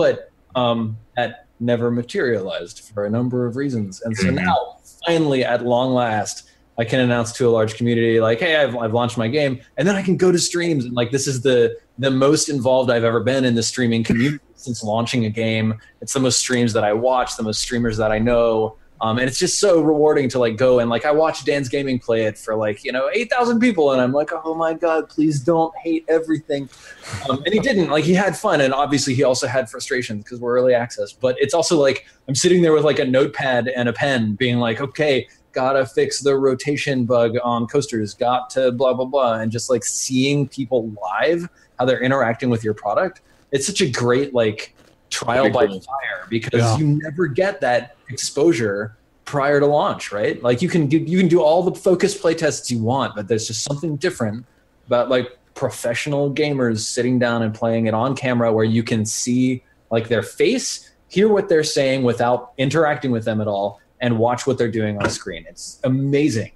Um, that never materialized for a number of reasons. And so now, finally, at long last, I can announce to a large community, like, hey, I've, I've launched my game. And then I can go to streams. And like, this is the, the most involved I've ever been in the streaming community since launching a game. It's the most streams that I watch, the most streamers that I know. Um, and it's just so rewarding to like go and like I watched Dan's Gaming play it for like, you know, eight thousand people. And I'm like, oh my God, please don't hate everything. Um, and he didn't. Like he had fun. And obviously he also had frustrations because we're early access. But it's also like I'm sitting there with like a notepad and a pen being like, okay, gotta fix the rotation bug on coasters, got to blah, blah, blah. And just like seeing people live, how they're interacting with your product. It's such a great like trial by fire because Yeah. you never get that exposure prior to launch, right? Like you can do, you can do all the focused play tests you want, but there's just something different about like professional gamers sitting down and playing it on camera where you can see like their face, hear what they're saying without interacting with them at all, and watch what they're doing on screen. It's amazing.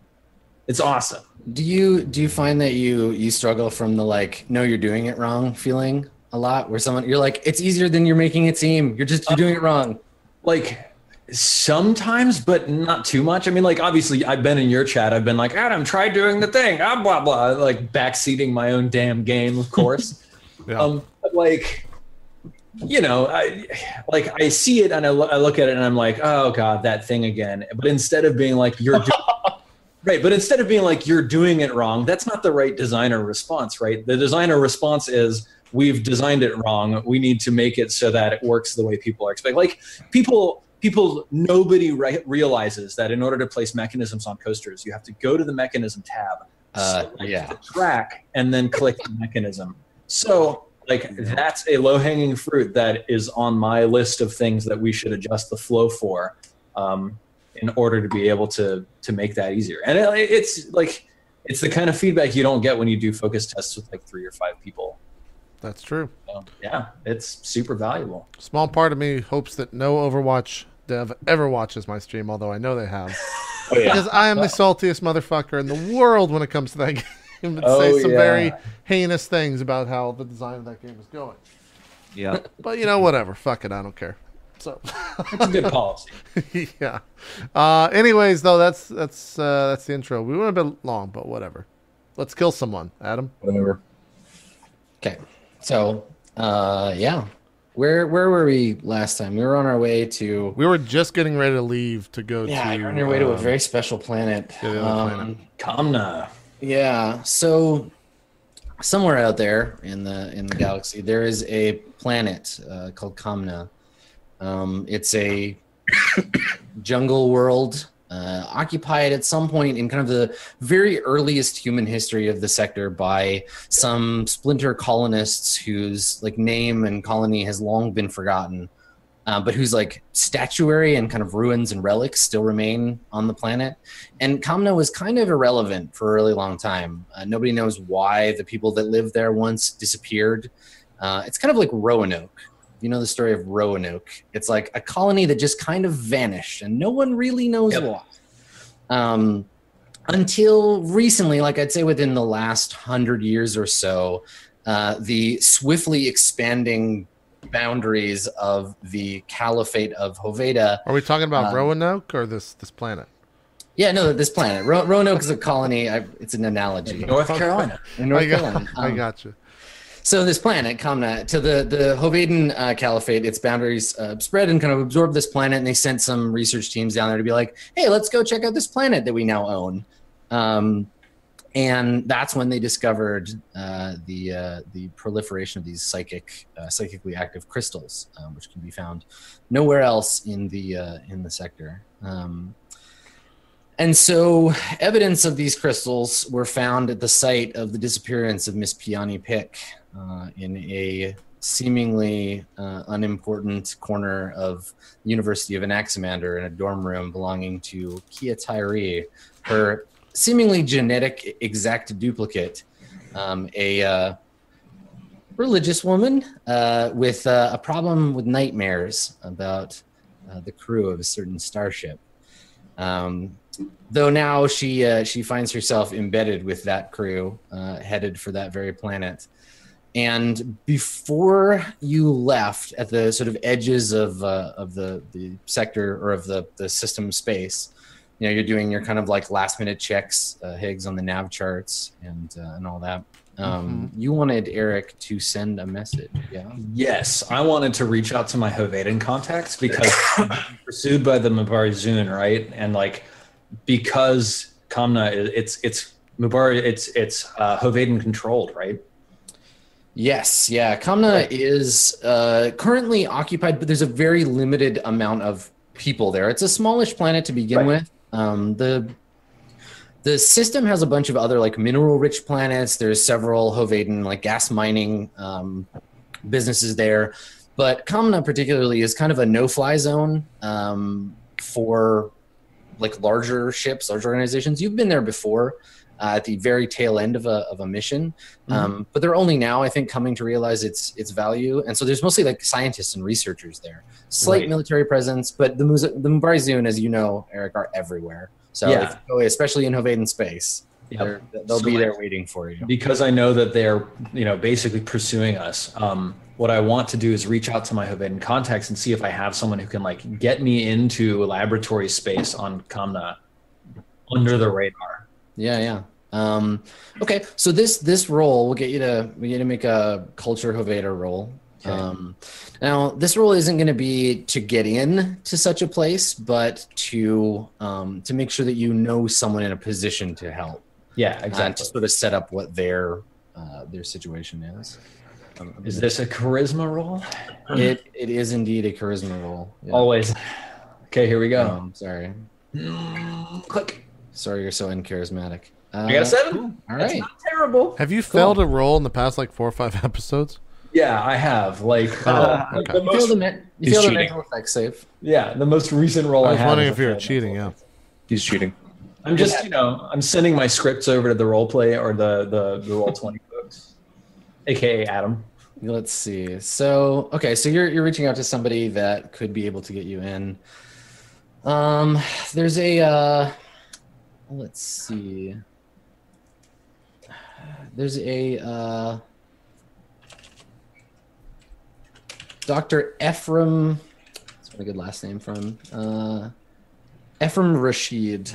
It's awesome. Do you do you find that you you struggle from the like, no, you're doing it wrong feeling a lot, where someone you're like, it's easier than you're making it seem. You're just you're doing it wrong. Like sometimes, but not too much. I mean, like obviously I've been in your chat. I've been like, Adam, try doing the thing. Ah, blah, blah, like backseating my own damn game, of course. Yeah. Um, but like, you know, I like I see it and I, lo- I look at it and I'm like, oh God, that thing again. But instead of being like, you're doing right, but instead of being like, you're doing it wrong, that's not the right designer response, right? The designer response is, we've designed it wrong. We need to make it so that it works the way people are expecting. Like people, people, nobody re- realizes that in order to place mechanisms on coasters, you have to go to the mechanism tab, Uh, select yeah. the track, and then click the mechanism. So like that's a low-hanging fruit that is on my list of things that we should adjust the flow for um, in order to be able to to make that easier. And it, it's like it's the kind of feedback you don't get when you do focus tests with like three or five people. That's true. So, yeah, it's super valuable. Small part of me hopes that no Overwatch dev ever watches my stream, although I know they have. Oh yeah. Because I am the saltiest motherfucker in the world when it comes to that game and Oh, say some yeah. very heinous things about how the design of that game is going. Yeah. But you know, whatever. Fuck it. I don't care. So It's a good policy. yeah. Uh, anyways, though, that's that's uh, that's the intro. We went a bit long, but whatever. Let's kill someone, Adam. Whatever. Okay. So, uh, yeah. Where where were we last time? We were on our way to We were just getting ready to leave to go yeah, to. you're on your way to a um, very special planet. yeah, the other planet. Um, Kamna. Yeah. So somewhere out there in the in the galaxy, there is a planet uh, called Kamna. Um, it's a jungle world, uh, occupied at some point in kind of the very earliest human history of the sector by some splinter colonists whose like name and colony has long been forgotten, uh, but whose like statuary and kind of ruins and relics still remain on the planet. And Kamna was kind of irrelevant for a really long time. Uh, nobody knows why the people that lived there once disappeared. Uh, it's kind of like Roanoke. You know the story of Roanoke. It's like a colony that just kind of vanished, and no one really knows Yep. why. Um, until recently, like I'd say within the last hundred years or so, uh, the swiftly expanding boundaries of the Caliphate of Hoveda. Are we talking about Um, Roanoke or this this planet? Yeah, no, this planet. Ro- Roanoke is a colony. I, it's an analogy. North Carolina. In North I got, Carolina. I Um, got you. So this planet, Kamna, to the, the Hovedan uh, Caliphate, its boundaries uh, spread and kind of absorbed this planet, and they sent some research teams down there to be like, hey, let's go check out this planet that we now own. Um, and that's when they discovered uh, the uh, the proliferation of these psychic, uh, psychically active crystals, um, which can be found nowhere else in the uh, in the sector. Um, And so evidence of these crystals were found at the site of the disappearance of Miss Piani Pick uh, in a seemingly uh, unimportant corner of the University of Anaximander in a dorm room belonging to Kia Tyree, her seemingly genetic exact duplicate, um, a uh, religious woman uh, with uh, a problem with nightmares about uh, the crew of a certain starship. Um, though now she uh, she finds herself embedded with that crew, uh, headed for that very planet. And before you left at the sort of edges of uh, of the, the sector or of the, the system space, you know, you're doing your kind of like last minute checks, uh, Higgs on the nav charts and uh, and all that. Um, mm-hmm. You wanted Eric to send a message, yeah? Yes, I wanted to reach out to my Hovaden contacts because I'm pursued by the Mubari Zun, right? And like because Kamna, it's it's Mubari, it's it's uh, Hovaden controlled, right? Yes, yeah. Kamna right. is uh, currently occupied, but there's a very limited amount of people there. It's a smallish planet to begin right. with. Um, the The system has a bunch of other like mineral-rich planets. There's several Hovaden like gas mining um, businesses there, but Kamna particularly is kind of a no-fly zone um, for like larger ships, large organizations. You've been there before uh, at the very tail end of a of a mission, mm-hmm. um, but they're only now, I think, coming to realize its its value. And so there's mostly like scientists and researchers there. Slight right. military presence, but the Muz- the Mubari Zun, as you know, Eric, are everywhere. So, yeah. if you go, especially in Hovaden space, yep. they'll so be there waiting for you. Because I know that they're, you know, basically pursuing us. Um, what I want to do is reach out to my Hovaden contacts and see if I have someone who can like get me into laboratory space on Kamna under the radar. Yeah, yeah. Um, okay, so this this role will get you to we get to make a culture Hovader role. Okay. Um, now, this role isn't going to be to get in to such a place, but to um, to make sure that you know someone in a position to help. Yeah, exactly. Uh, to sort of set up what their uh, their situation is. Um, is this a charisma role? It it is indeed a charisma role. Yeah. Always. Okay, here we go. Um, sorry. Mm, click. Sorry, you're so uncharismatic. Uh, I got a seven. Cool. All right. That's not terrible. Have you Cool. failed a role in the past like four or five episodes? Yeah, I have. Like, oh, uh, okay. the You most, feel the, me- you feel the mental effects save. yeah, the most recent role I I, was had. wondering is if a you were failed cheating. mental Yeah. He's cheating. I'm just, you know, I'm sending my scripts over to the role play or the the, the roll twenty folks, aka Adam. Let's see. So, okay, so you're you're reaching out to somebody that could be able to get you in. Um, there's a uh, let's see. There's a uh, Doctor Ephraim. That's what a good last name from. Uh, Ephraim Rashid.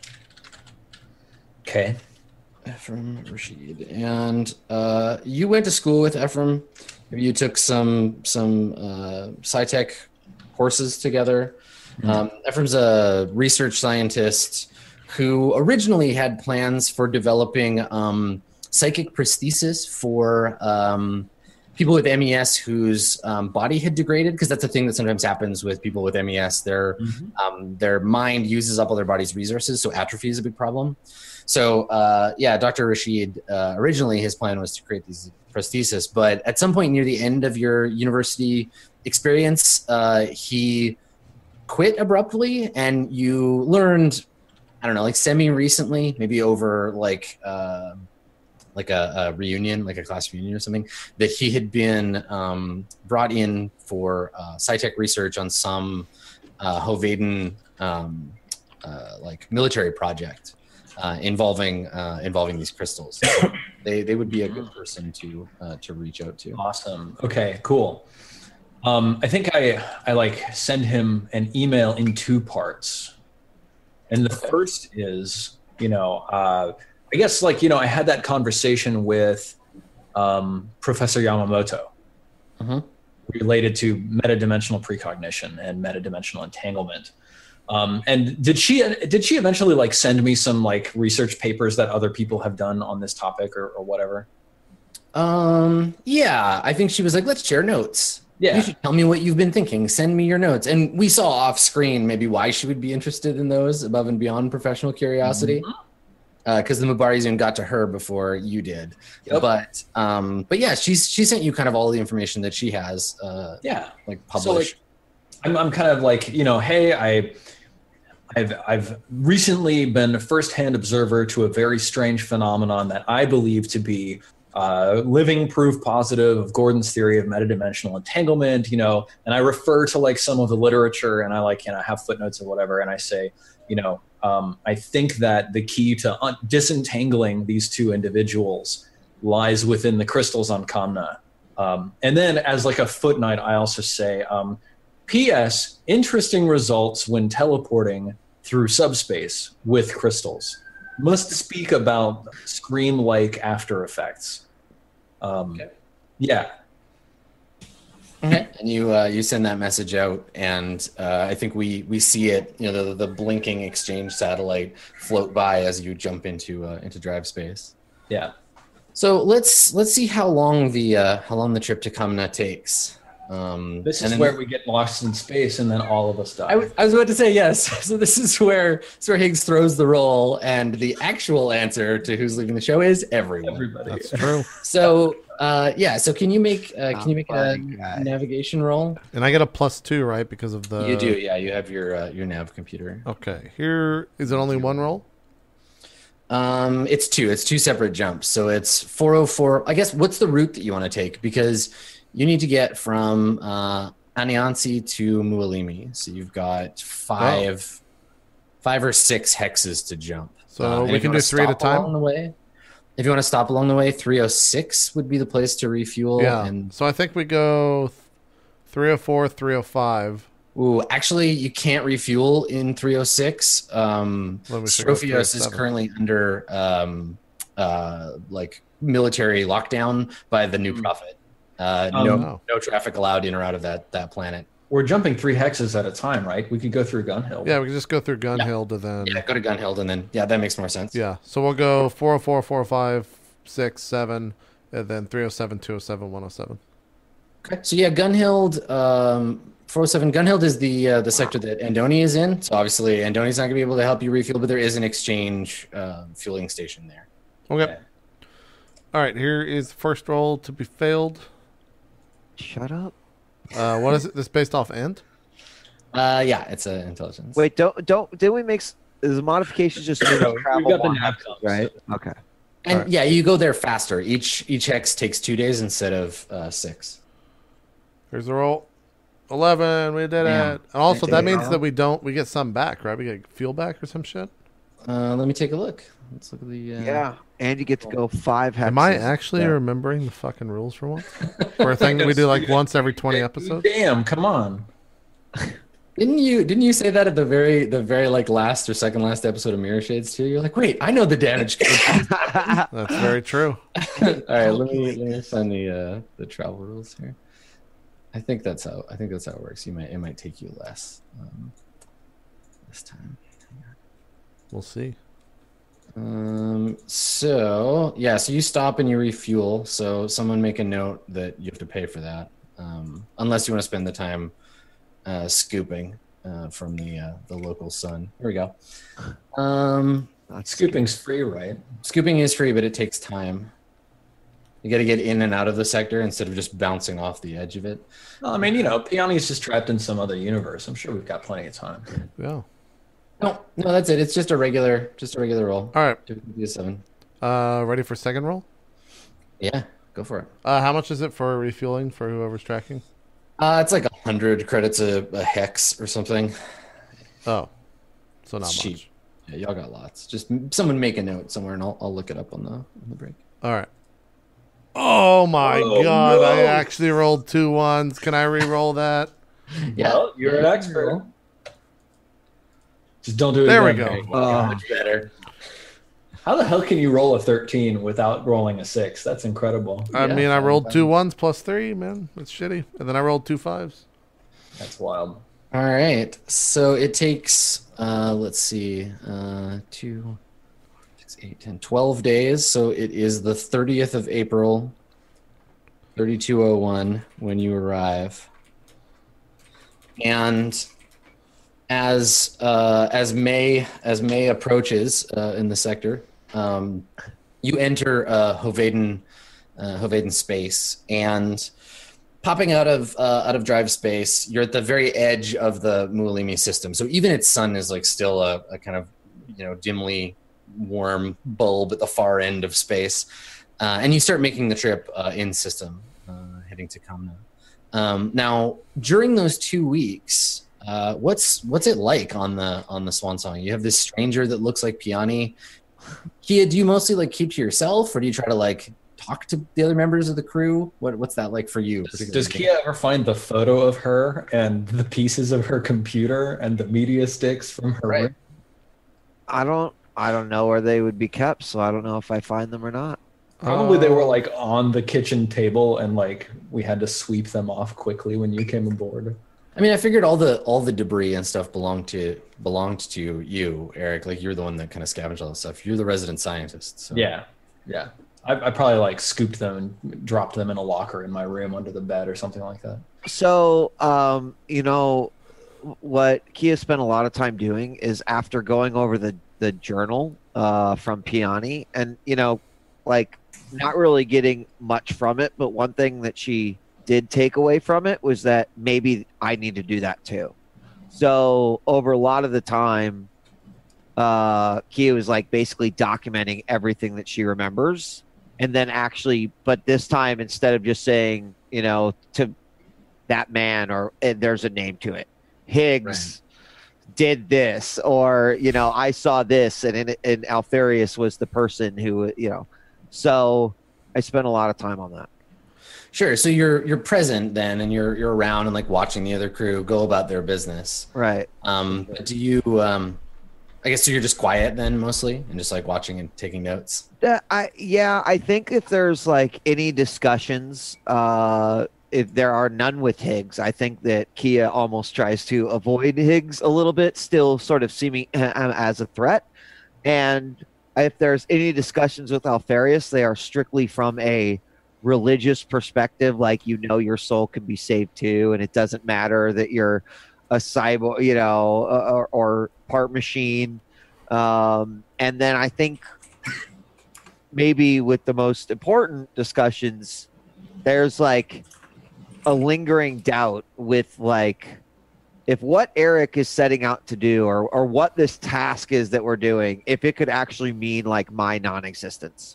Okay. Ephraim Rashid, and uh, you went to school with Ephraim. You took some some uh, SciTech courses together. Mm-hmm. Um, Ephraim's a research scientist who originally had plans for developing um, psychic prosthesis for um, people with M E S whose um, body had degraded, because that's a thing that sometimes happens with people with M E S. Their mm-hmm. um, their mind uses up all their body's resources, so atrophy is a big problem. So, uh, yeah, Doctor Rashid, uh, originally his plan was to create these prosthesis, but at some point near the end of your university experience, uh, he quit abruptly, and you learned, I don't know, like semi-recently, maybe over like uh, like a, a reunion, like a class reunion or something, that he had been um, brought in for uh, SciTech research on some uh, Hovaden um, uh, like military project. Uh, involving uh, involving these crystals, so they they would be a good person to uh, to reach out to. Awesome. Okay. Cool. Um, I think I I like send him an email in two parts, and the okay. first is, you know, uh, I guess like you know I had that conversation with um, Professor Yamamoto uh-huh. related to metadimensional precognition and metadimensional entanglement. Um, and did she did she eventually like send me some like research papers that other people have done on this topic or, or whatever? Um, yeah, I think she was like, let's share notes. Yeah. You should tell me what you've been thinking. Send me your notes. And we saw off screen maybe why she would be interested in those above and beyond professional curiosity. Mm-hmm. Uh, because the Mubari Zun got to her before you did. Yep. But um, but yeah, she's she sent you kind of all the information that she has. Uh, yeah, like published. So, like, I'm I'm kind of like, you know, hey, I. I've I've recently been a firsthand observer to a very strange phenomenon that I believe to be uh, living proof positive of Gordon's theory of metadimensional entanglement. You know, and I refer to like some of the literature, and I like you know have footnotes or whatever, and I say, you know, um, I think that the key to un- disentangling these two individuals lies within the crystals on Kamna. Um, and then as like a footnote, I also say, um, P S interesting results when teleporting through subspace with crystals. Must speak about Scream-like after effects. Um, Okay. Yeah. Okay. And you uh, you send that message out, and uh, I think we we see it. You know, the the blinking exchange satellite float by as you jump into uh, into drive space. Yeah. So let's let's see how long the uh, how long the trip to Kamna takes. Um, This and is then- where we get lost in space, and then all of us die. I, w- I was about to say yes. So this is where this is where Higgs throws the roll, and the actual answer to who's leaving the show is everyone. Everybody. That's true. So uh, yeah. So can you make uh, Not can you make a funny guy. navigation roll? And I get a plus two, right? Because of the. you do. Yeah. You have your uh, your nav computer. Okay. Here is it only one roll? Um, it's two. It's two separate jumps. So it's four oh four. I guess what's the route that you want to take? Because you need to get from uh, Aniansi to Mualimi. So you've got five, five or six hexes to jump. So Uh, and we if you can do wanna three at a stop time? along the way. If you want to stop along the way, three oh six would be the place to refuel. Yeah. And So I think we go three oh four, three oh five. ooh, actually, you can't refuel in three oh six. Um, Well, we should go Strophios is three oh seven. currently under um, uh, like military lockdown by the New Prophet. Uh, Um, no, no. no traffic allowed in or out of that that planet. We're jumping three hexes at a time, right? We could go through Gun Hill. Yeah, we can just go through Gunhill to then. Yeah, go to Gunhild and then yeah, that makes more sense. Yeah. So we'll go four oh four, four oh five, six, seven, and then three oh seven, two oh seven, one oh seven. Okay. So yeah, Gunhild, um, four oh seven. Gunhild is the uh, the sector that Andoni is in. So obviously Andoni's not gonna be able to help you refuel, but there is an exchange uh, fueling station there. Okay. Okay. All right. Here is the first roll to be failed. Shut up. Uh, what is it? This based off end? Uh, yeah, it's a intelligence. Wait, don't don't didn't we make s- is the modifications just move No, travel we've got the on nav hexes, codes. right? Okay. And Alright. yeah, you go there faster. Each each hex takes two days instead of uh, six. Here's the roll. eleven. We did Damn. it. And also, Thank that you. means that we don't, we get some back, right? We get fuel back or some shit. Uh, let me take a look. Let's look at the. Uh, Yeah, and you get to go five hexes. Am I actually Yeah. remembering the fucking rules for once? For a thing that we do like once every twenty episodes? Damn, come on. Didn't you didn't you say that at the very the very like last or second last episode of Mirror Shades too? You're like, wait, I know the damage code. That's very true. All right, let me let me find the uh, the travel rules here. I think that's how I think that's how it works. You might it might take you less um, this time. We'll see. Um. So yeah. So you stop and you refuel. So someone make a note that you have to pay for that, um, unless you want to spend the time uh, scooping uh, from the uh, the local sun. Here we go. Um, Scooping's free, right? scooping is free, but it takes time. You got to get in and out of the sector instead of just bouncing off the edge of it. Well, I mean, you know, Peony's just trapped in some other universe. I'm sure we've got plenty of time. Yeah. No, no, that's it. It's just a regular, just a regular roll. All right. Two, three, seven. Uh, ready for second roll? Yeah, go for it. Uh, how much is it for refueling for whoever's tracking? Uh, it's like a hundred credits a, a hex or something. Oh, so not It's much. cheap. Yeah, y'all got lots. Just m- someone make a note somewhere, and I'll, I'll look it up on the on the break. All right. Oh my Oh, god! I no. actually rolled two ones. Can I re-roll that? Yeah, Well, you're an expert. Just don't do it There we again. go. Oh, much better. How the hell can you roll a thirteen without rolling a six? That's incredible. I Yeah, mean, I fine, rolled fine. two ones plus three, man. That's shitty. And then I rolled two fives. That's wild. All right, so it takes uh, let's see, uh, two, six, eight, ten, twelve days. So it is the thirtieth of April, thirty-two oh one when you arrive, and as uh, as May as May approaches uh, in the sector, um, you enter uh, Hovaden uh, Hovaden space, and popping out of uh, out of drive space, you're at the very edge of the Mualimi system. So even its sun is like still a, a kind of you know dimly warm bulb at the far end of space, uh, and you start making the trip uh, in system, uh, heading to Kamna. Um, now during those two weeks. Uh, what's what's it like on the on the Swan Song? You have this stranger that looks like Piani. Kia, do you mostly like keep to yourself, or do you try to like talk to the other members of the crew? What what's that like for you? Does, does Kia ever find the photo of her and the pieces of her computer and the media sticks from her Right. room? I don't I don't know where they would be kept, so I don't know if I find them or not. Probably they were Oh. like on the kitchen table and like we had to sweep them off quickly when you came aboard. I mean, I figured all the all the debris and stuff belonged to belonged to you, Eric. Like you're the one that kind of scavenged all this stuff. You're the resident scientist. So. Yeah, yeah. I, I probably like scooped them and dropped them in a locker in my room under the bed or something like that. So, um, you know, what Kia spent a lot of time doing is after going over the, the journal uh, from Piani, and, you know, like not really getting much from it, but one thing that she did take away from it was that maybe I need to do that too. So over a lot of the time, uh, Kia was like basically documenting everything that she remembers. And then actually, but this time, instead of just saying, you know, to that man, or and there's a name to it, Higgs did this, or, you know, I saw this, and, and, and Alfarius was the person who, you know, so I spent a lot of time on that. Sure. So you're you're present then, and you're you're around and like watching the other crew go about their business. Right. Um, but do you? Um, I guess so you're just quiet then mostly, and just like watching and taking notes. Uh, I yeah, I think if there's like any discussions, uh, if there are none with Higgs, I think that Kia almost tries to avoid Higgs a little bit, still sort of seeming uh, as a threat. And if there's any discussions with Alfarius, they are strictly from a religious perspective, like, you know, your soul can be saved too, and it doesn't matter that you're a cyborg, you know, or, or part machine. Um, and then I think maybe with the most important discussions, there's like a lingering doubt with like if what Eric is setting out to do, or or what this task is that we're doing, if it could actually mean like my non-existence,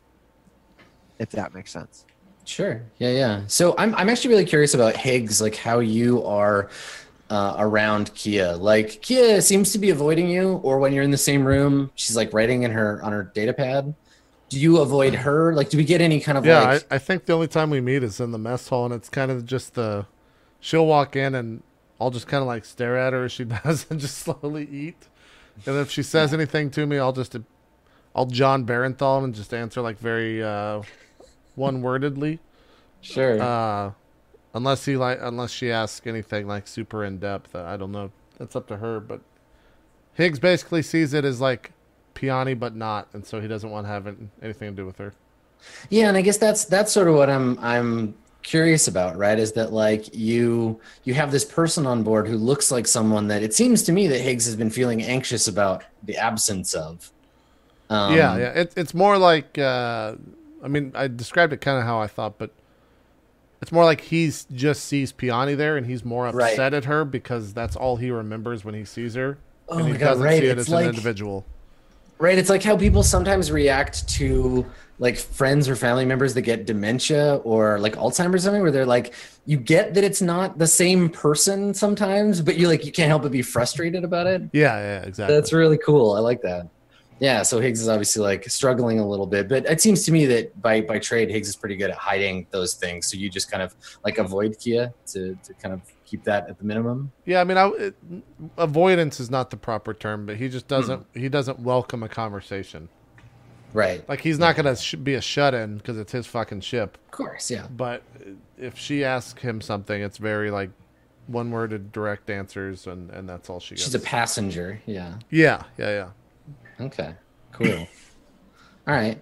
if that makes sense. Sure. Yeah, yeah. So I'm I'm actually really curious about Higgs, like how you are uh, around Kia. Like Kia seems to be avoiding you, or when you're in the same room, she's like writing in her on her data pad. Do you avoid her? Like, do we get any kind of Yeah, like? I, I think the only time we meet is in the mess hall, and it's kind of just the she'll walk in and I'll just kind of like stare at her as she does and just slowly eat. And if she says anything to me, I'll just I'll John Barenthal and just answer like very uh, one-wordedly. Sure. Uh, unless he like unless she asks anything like super in depth, I don't know. That's up to her. But Higgs basically sees it as like Piani, but not, and so he doesn't want to have anything to do with her. Yeah, and I guess that's that's sort of what I'm I'm curious about, right? Is that like you you have this person on board who looks like someone that it seems to me that Higgs has been feeling anxious about the absence of. Um, yeah, yeah. It, it's more like uh, I mean, I described it kind of how I thought, but it's more like he's just sees Piani there, and he's more upset Right. at her because that's all he remembers when he sees her, Oh and he my God, doesn't right. see it It's as like- an individual. Right. It's like how people sometimes react to like friends or family members that get dementia or like Alzheimer's or something, where they're like, you get that it's not the same person sometimes, but you like, you can't help but be frustrated about it. Yeah, yeah, exactly. That's really cool. I like that. Yeah. So Higgs is obviously like struggling a little bit, but it seems to me that by, by trade, Higgs is pretty good at hiding those things. So you just kind of like avoid Kia to, to kind of keep that at the minimum. Yeah, I mean, I, it, avoidance is not the proper term, but he just doesn't he doesn't welcome a conversation. Right. Like he's not gonna sh- be a shut in because it's his fucking ship. Of course. Yeah. But if she asks him something, it's very like one worded direct answers, and and that's all she gets. She's a passenger. Yeah. Yeah, yeah, yeah. Okay, cool. All right.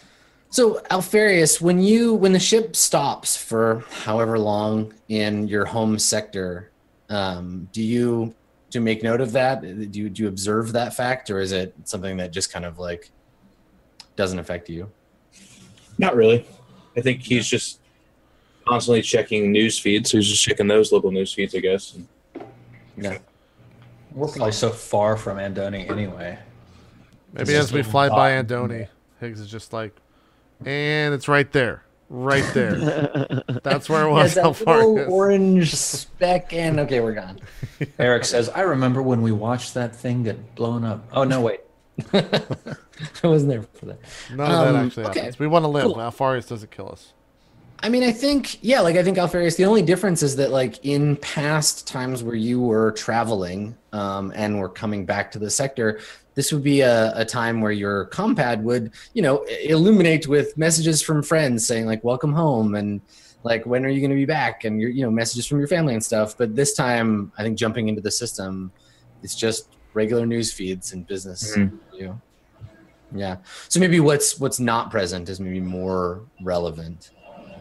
So Alfarius, when you when the ship stops for however long in your home sector, um, do you do you make note of that? Do you do you observe that fact, or is it something that just kind of like doesn't affect you? Not really. I think he's just constantly checking news feeds. So he's just checking those local news feeds, I guess. Yeah. We're probably so far from Andoni anyway. Maybe It's as just we a fly by dot. Andoni, Higgs is just like, and it's right there, right there. That's where it was. Yeah, How that far? little it is. orange speck, and okay, we're gone. Eric says, I remember when we watched that thing get blown up. Oh, no, wait. I wasn't there for that. None of that Um, actually okay. happens. We want to live. Cool. Alfarius doesn't kill us. I mean, I think, yeah, like I think Alfarius, the only difference is that like in past times where you were traveling um, and were coming back to the sector, this would be a, a time where your compad would, you know, illuminate with messages from friends saying like, welcome home and like, when are you going to be back? And your, you know, messages from your family and stuff. But this time, I think jumping into the system, it's just regular news feeds and business. Mhm. You. Yeah. So maybe what's, what's not present is maybe more relevant.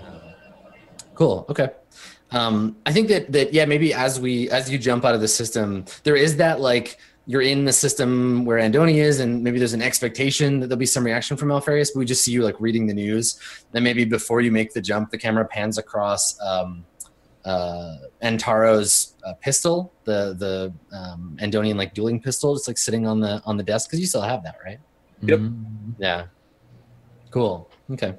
Cool. Okay. Um, I think that that yeah, maybe as we as you jump out of the system, there is that like you're in the system where Andoni is, and maybe there's an expectation that there'll be some reaction from Alfarius, but we just see you like reading the news. Then maybe before you make the jump, the camera pans across um, uh, Antaro's uh, pistol, the the um, Andonian like dueling pistol, just like sitting on the on the desk because you still have that, right? Yep. Yeah. Cool. Okay.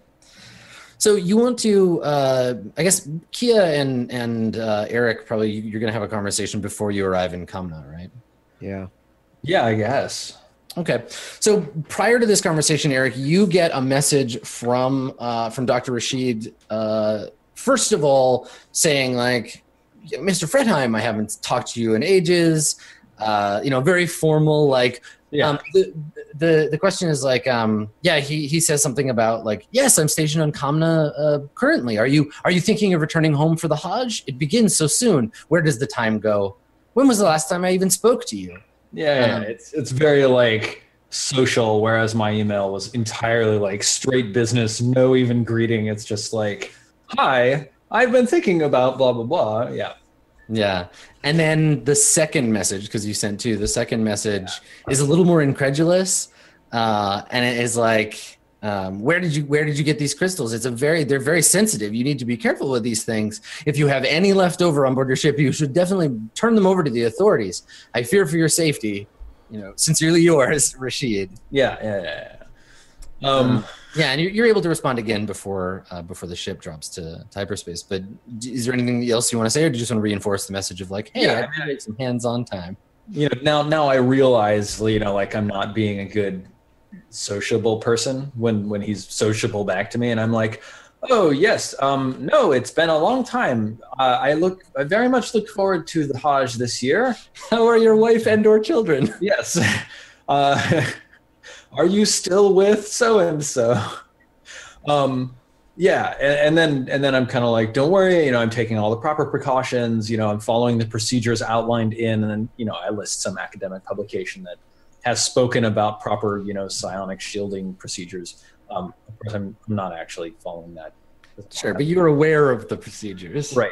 So you want to, uh, I guess, Kia and and uh, Eric, probably you're going to have a conversation before you arrive in Kamna, right? Yeah. Yeah, I guess. Okay. So prior to this conversation, Eric, you get a message from uh, from Doctor Rashid. Uh, first of all, saying like, Mister Fredheim, I haven't talked to you in ages. Uh, you know, very formal, like. Yeah. Um, the, the the question is like, um, yeah, he, he says something about like, yes, I'm stationed on Kamna uh, currently. Are you are you thinking of returning home for the Hajj? It begins so soon. Where does the time go? When was the last time I even spoke to you? Yeah, yeah, Um, it's it's very like social, whereas my email was entirely like straight business, no even greeting. It's just like, hi, I've been thinking about blah blah blah. Yeah. Yeah. And then the second message, because you sent two, the second message is a little more incredulous. Uh, and it is like, um, where did you where did you get these crystals? It's a very they're very sensitive. You need to be careful with these things. If you have any left over on board your ship, you should definitely turn them over to the authorities. I fear for your safety. You know, sincerely yours, Rashid. Yeah, yeah, yeah. yeah. Um, Yeah, and you're, you're able to respond again before uh, before the ship drops to, to hyperspace. But d- is there anything else you want to say, or do you just want to reinforce the message of like, hey, Yeah, I need some hands-on time? you know, now now I realize, you know, like I'm not being a good sociable person when when he's sociable back to me, and I'm like, oh yes, um, no, it's been a long time. Uh, I look, I very much look forward to the Hajj this year. How are your wife and or children? Yes. Uh, are you still with so and so? Um, yeah, and, and then and then I'm kind of like, don't worry, you know, I'm taking all the proper precautions. You know, I'm following the procedures outlined in, and then you know, I list some academic publication that has spoken about proper, you know, psionic shielding procedures. Um, of course, I'm not actually following that. Sure, but you're aware of the procedures. Right.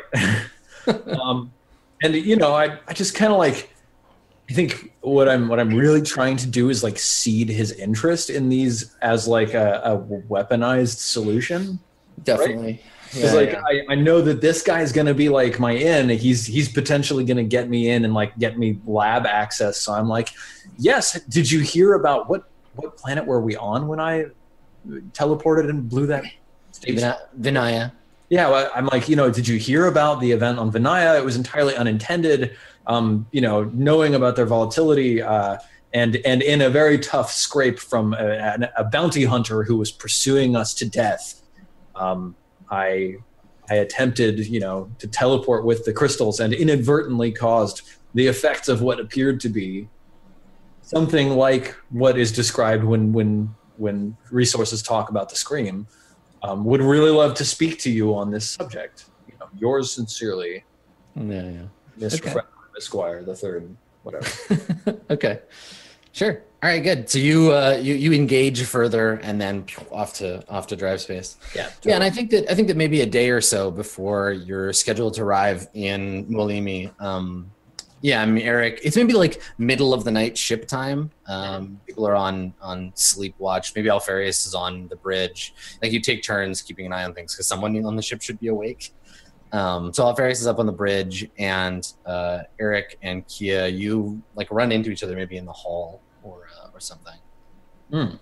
um, and you know, I, I just kind of like, I think what I'm what I'm really trying to do is like seed his interest in these as like a, a weaponized solution. Definitely. Because Yeah, like yeah. I, I know that this guy's gonna be like my in. He's he's potentially gonna get me in and like get me lab access. So I'm like, yes. Did you hear about what what planet were we on when I teleported and blew that station? Vina- Vinaya. Yeah, well, I'm like, you know, did you hear about the event on Vinaya? It was entirely unintended. Um, you know, knowing about their volatility uh, and and in a very tough scrape from a, a bounty hunter who was pursuing us to death. Um, I I attempted, you know, to teleport with the crystals and inadvertently caused the effects of what appeared to be something like what is described when when when resources talk about the Scream. Um, would really love to speak to you on this subject. You know, yours sincerely, Yeah, yeah. Mister Okay. Fred Esquire the third, whatever. Okay. Sure. All right, good. So you uh, you you engage further and then pew, off to off to drive space. Yeah. Yeah, and I think that I think that maybe a day or so before you're scheduled to arrive in Molimi, um, yeah, I mean Eric, it's maybe like middle of the night ship time. Um, people are on on sleep watch. Maybe Alfarius is on the bridge. Like you take turns keeping an eye on things because someone on the ship should be awake. Um, so Alfarius is up on the bridge, and uh, Eric and Kia, you like run into each other maybe in the hall or uh, or something. Hmm.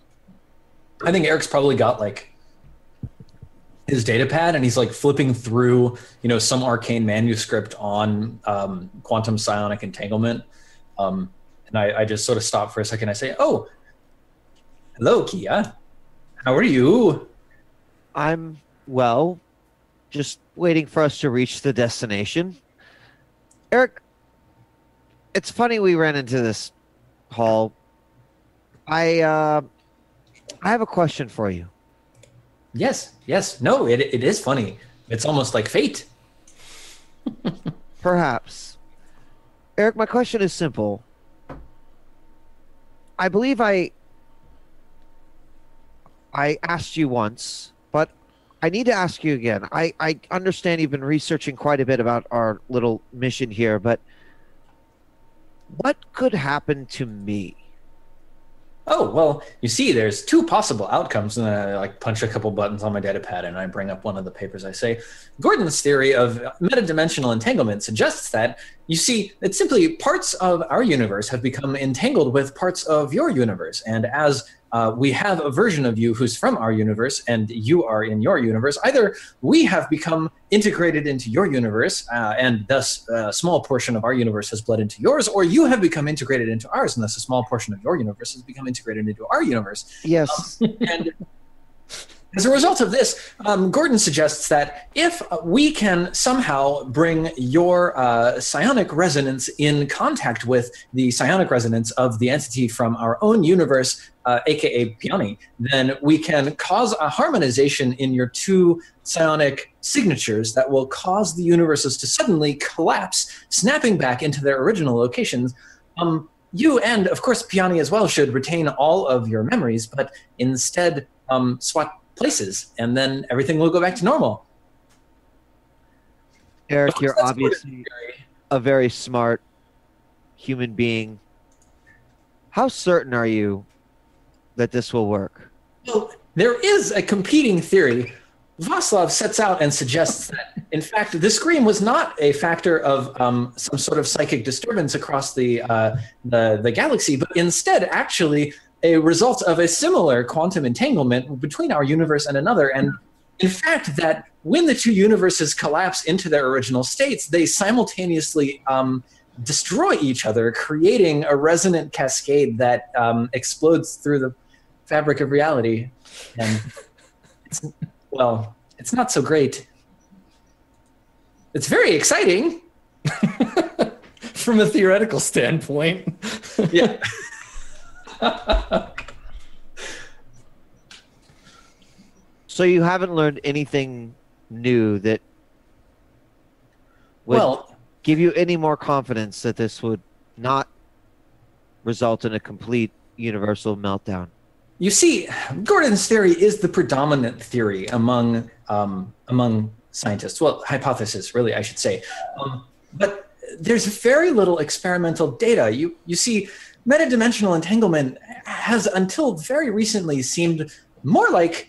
I think Eric's probably got like his data pad and he's like flipping through, you know, some arcane manuscript on um, quantum psionic entanglement. Um, and I, I just sort of stop for a second. I say, oh, Hello, Kia. How are you? I'm well, just waiting for us to reach the destination. Eric, it's funny we ran into this hall. I uh, I have a question for you. Yes, yes. No, it it is funny. It's almost like fate. Perhaps. Eric, my question is simple. I believe I I asked you once, but I need to ask you again. I, I understand you've been researching quite a bit about our little mission here, but what could happen to me? Oh, well, you see, there's two possible outcomes. And I like punch a couple buttons on my data pad and I bring up one of the papers. I say, Gordon's theory of metadimensional entanglement suggests that, you see, that simply parts of our universe have become entangled with parts of your universe. And as uh, we have a version of you who's from our universe and you are in your universe, either we have become integrated into your universe uh, and thus a small portion of our universe has bled into yours, or you have become integrated into ours and thus a small portion of your universe has become integrated into our universe. Yes. Um, and as a result of this, um, Gordon suggests that if uh, we can somehow bring your uh, psionic resonance in contact with the psionic resonance of the entity from our own universe, uh, aka Piani, then we can cause a harmonization in your two psionic signatures that will cause the universes to suddenly collapse, snapping back into their original locations. Um, you and, of course, Piani as well should retain all of your memories, but instead um, swap places, and then everything will go back to normal. Eric, Of course, you're that's obviously Gordon's a very smart human being. How certain are you that this will work? Well, there is a competing theory. Vaslov sets out and suggests that, in fact, the scream was not a factor of um, some sort of psychic disturbance across the, uh, the the galaxy, but instead, actually, a result of a similar quantum entanglement between our universe and another. And in fact, that when the two universes collapse into their original states, they simultaneously um, destroy each other, creating a resonant cascade that um, explodes through the fabric of reality. And it's, well, it's not so great. It's very exciting. From a theoretical standpoint. Yeah. So you haven't learned anything new that would Well, give you any more confidence that this would not result in a complete universal meltdown? you see, Gordon's theory is the predominant theory among um, among scientists. Well, hypothesis, really, I should say. Um, but there's very little experimental data. You you see, metadimensional entanglement has until very recently seemed more like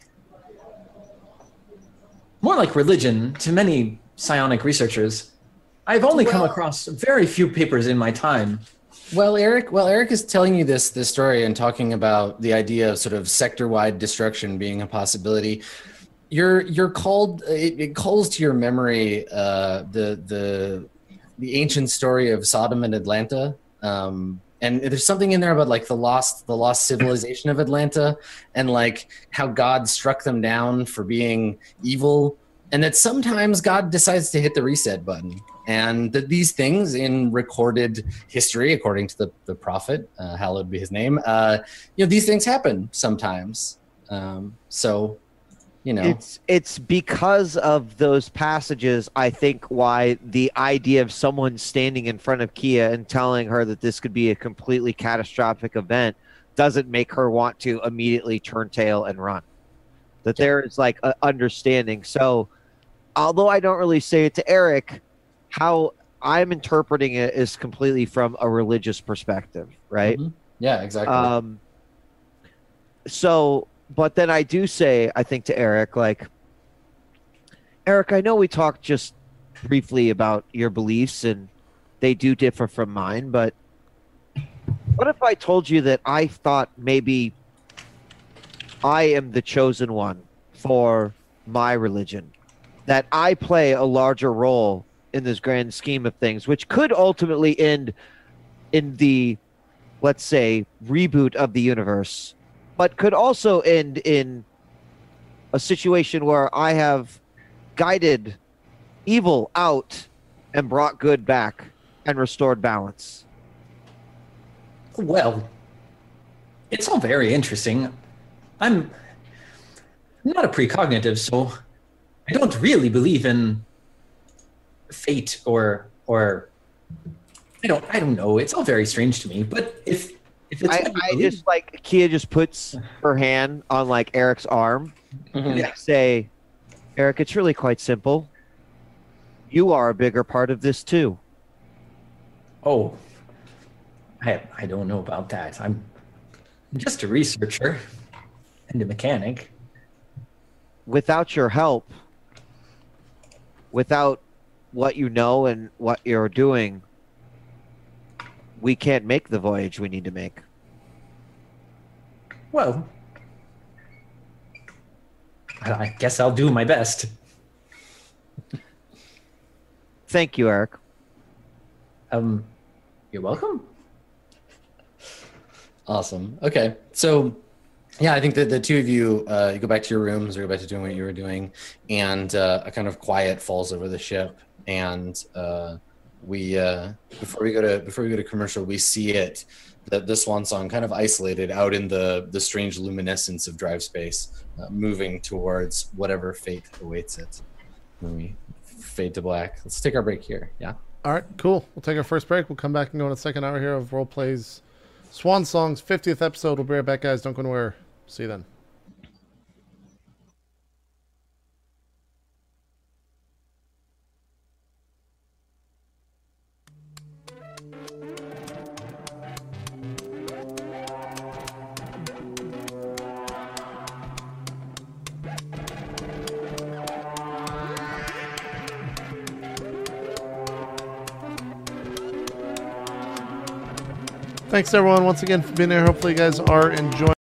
more like religion to many psionic researchers. I've only come Well- across very few papers in my time. Well, Eric, well, Eric is telling you this this story and talking about the idea of sort of sector-wide destruction being a possibility. You're you're called it, it calls to your memory uh, the the the ancient story of Sodom and Atlanta, um, and there's something in there about like the lost the lost civilization of Atlanta, and like how God struck them down for being evil, and that sometimes God decides to hit the reset button. And that these things in recorded history, according to the, the prophet, uh, hallowed be his name, uh, you know, these things happen sometimes. Um, so, you know. It's it's because of those passages, I think, why the idea of someone standing in front of Kia and telling her that this could be a completely catastrophic event doesn't make her want to immediately turn tail and run. That there is like an understanding. So, although I don't really say it to Eric, how I'm interpreting it is completely from a religious perspective, right? Mhm. Yeah, exactly. Um, so, but then I do say, I think to Eric, like, Eric, I know we talked just briefly about your beliefs and they do differ from mine, but what if I told you that I thought maybe I am the chosen one for my religion, that I play a larger role in this grand scheme of things, which could ultimately end in the, let's say, reboot of the universe, but could also end in a situation where I have guided evil out and brought good back and restored balance. Well, it's all very interesting. I'm not a precognitive, so I don't really believe in fate or or I don't I don't know. It's all very strange to me. But if if it's I, what you I believe- just like Kia just puts her hand on like Eric's arm and Yeah. I say, Eric, it's really quite simple. You are a bigger part of this too. Oh, I I don't know about that. I'm just a researcher and a mechanic. Without your help, without what you know and what you're doing, we can't make the voyage we need to make. Well, I I guess I'll do my best. Thank you, Eric. Um, you're welcome. Awesome. Okay. So, yeah, I think that the two of you, uh, you go back to your rooms or go back to doing what you were doing, and uh, a kind of quiet falls over the ship. And uh, we, uh, before we go to before we go to commercial, we see it, the, the Swan Song, kind of isolated out in the the strange luminescence of drive space, uh, moving towards whatever fate awaits it. When we fade to black. Let's take our break here. Yeah. All right, cool. We'll take our first break. We'll come back and go in a second hour here of Roleplay's Swan Song's fiftieth episode. We'll be right back, guys. Don't go anywhere. See you then. Thanks, everyone, once again for being here. Hopefully you guys are enjoying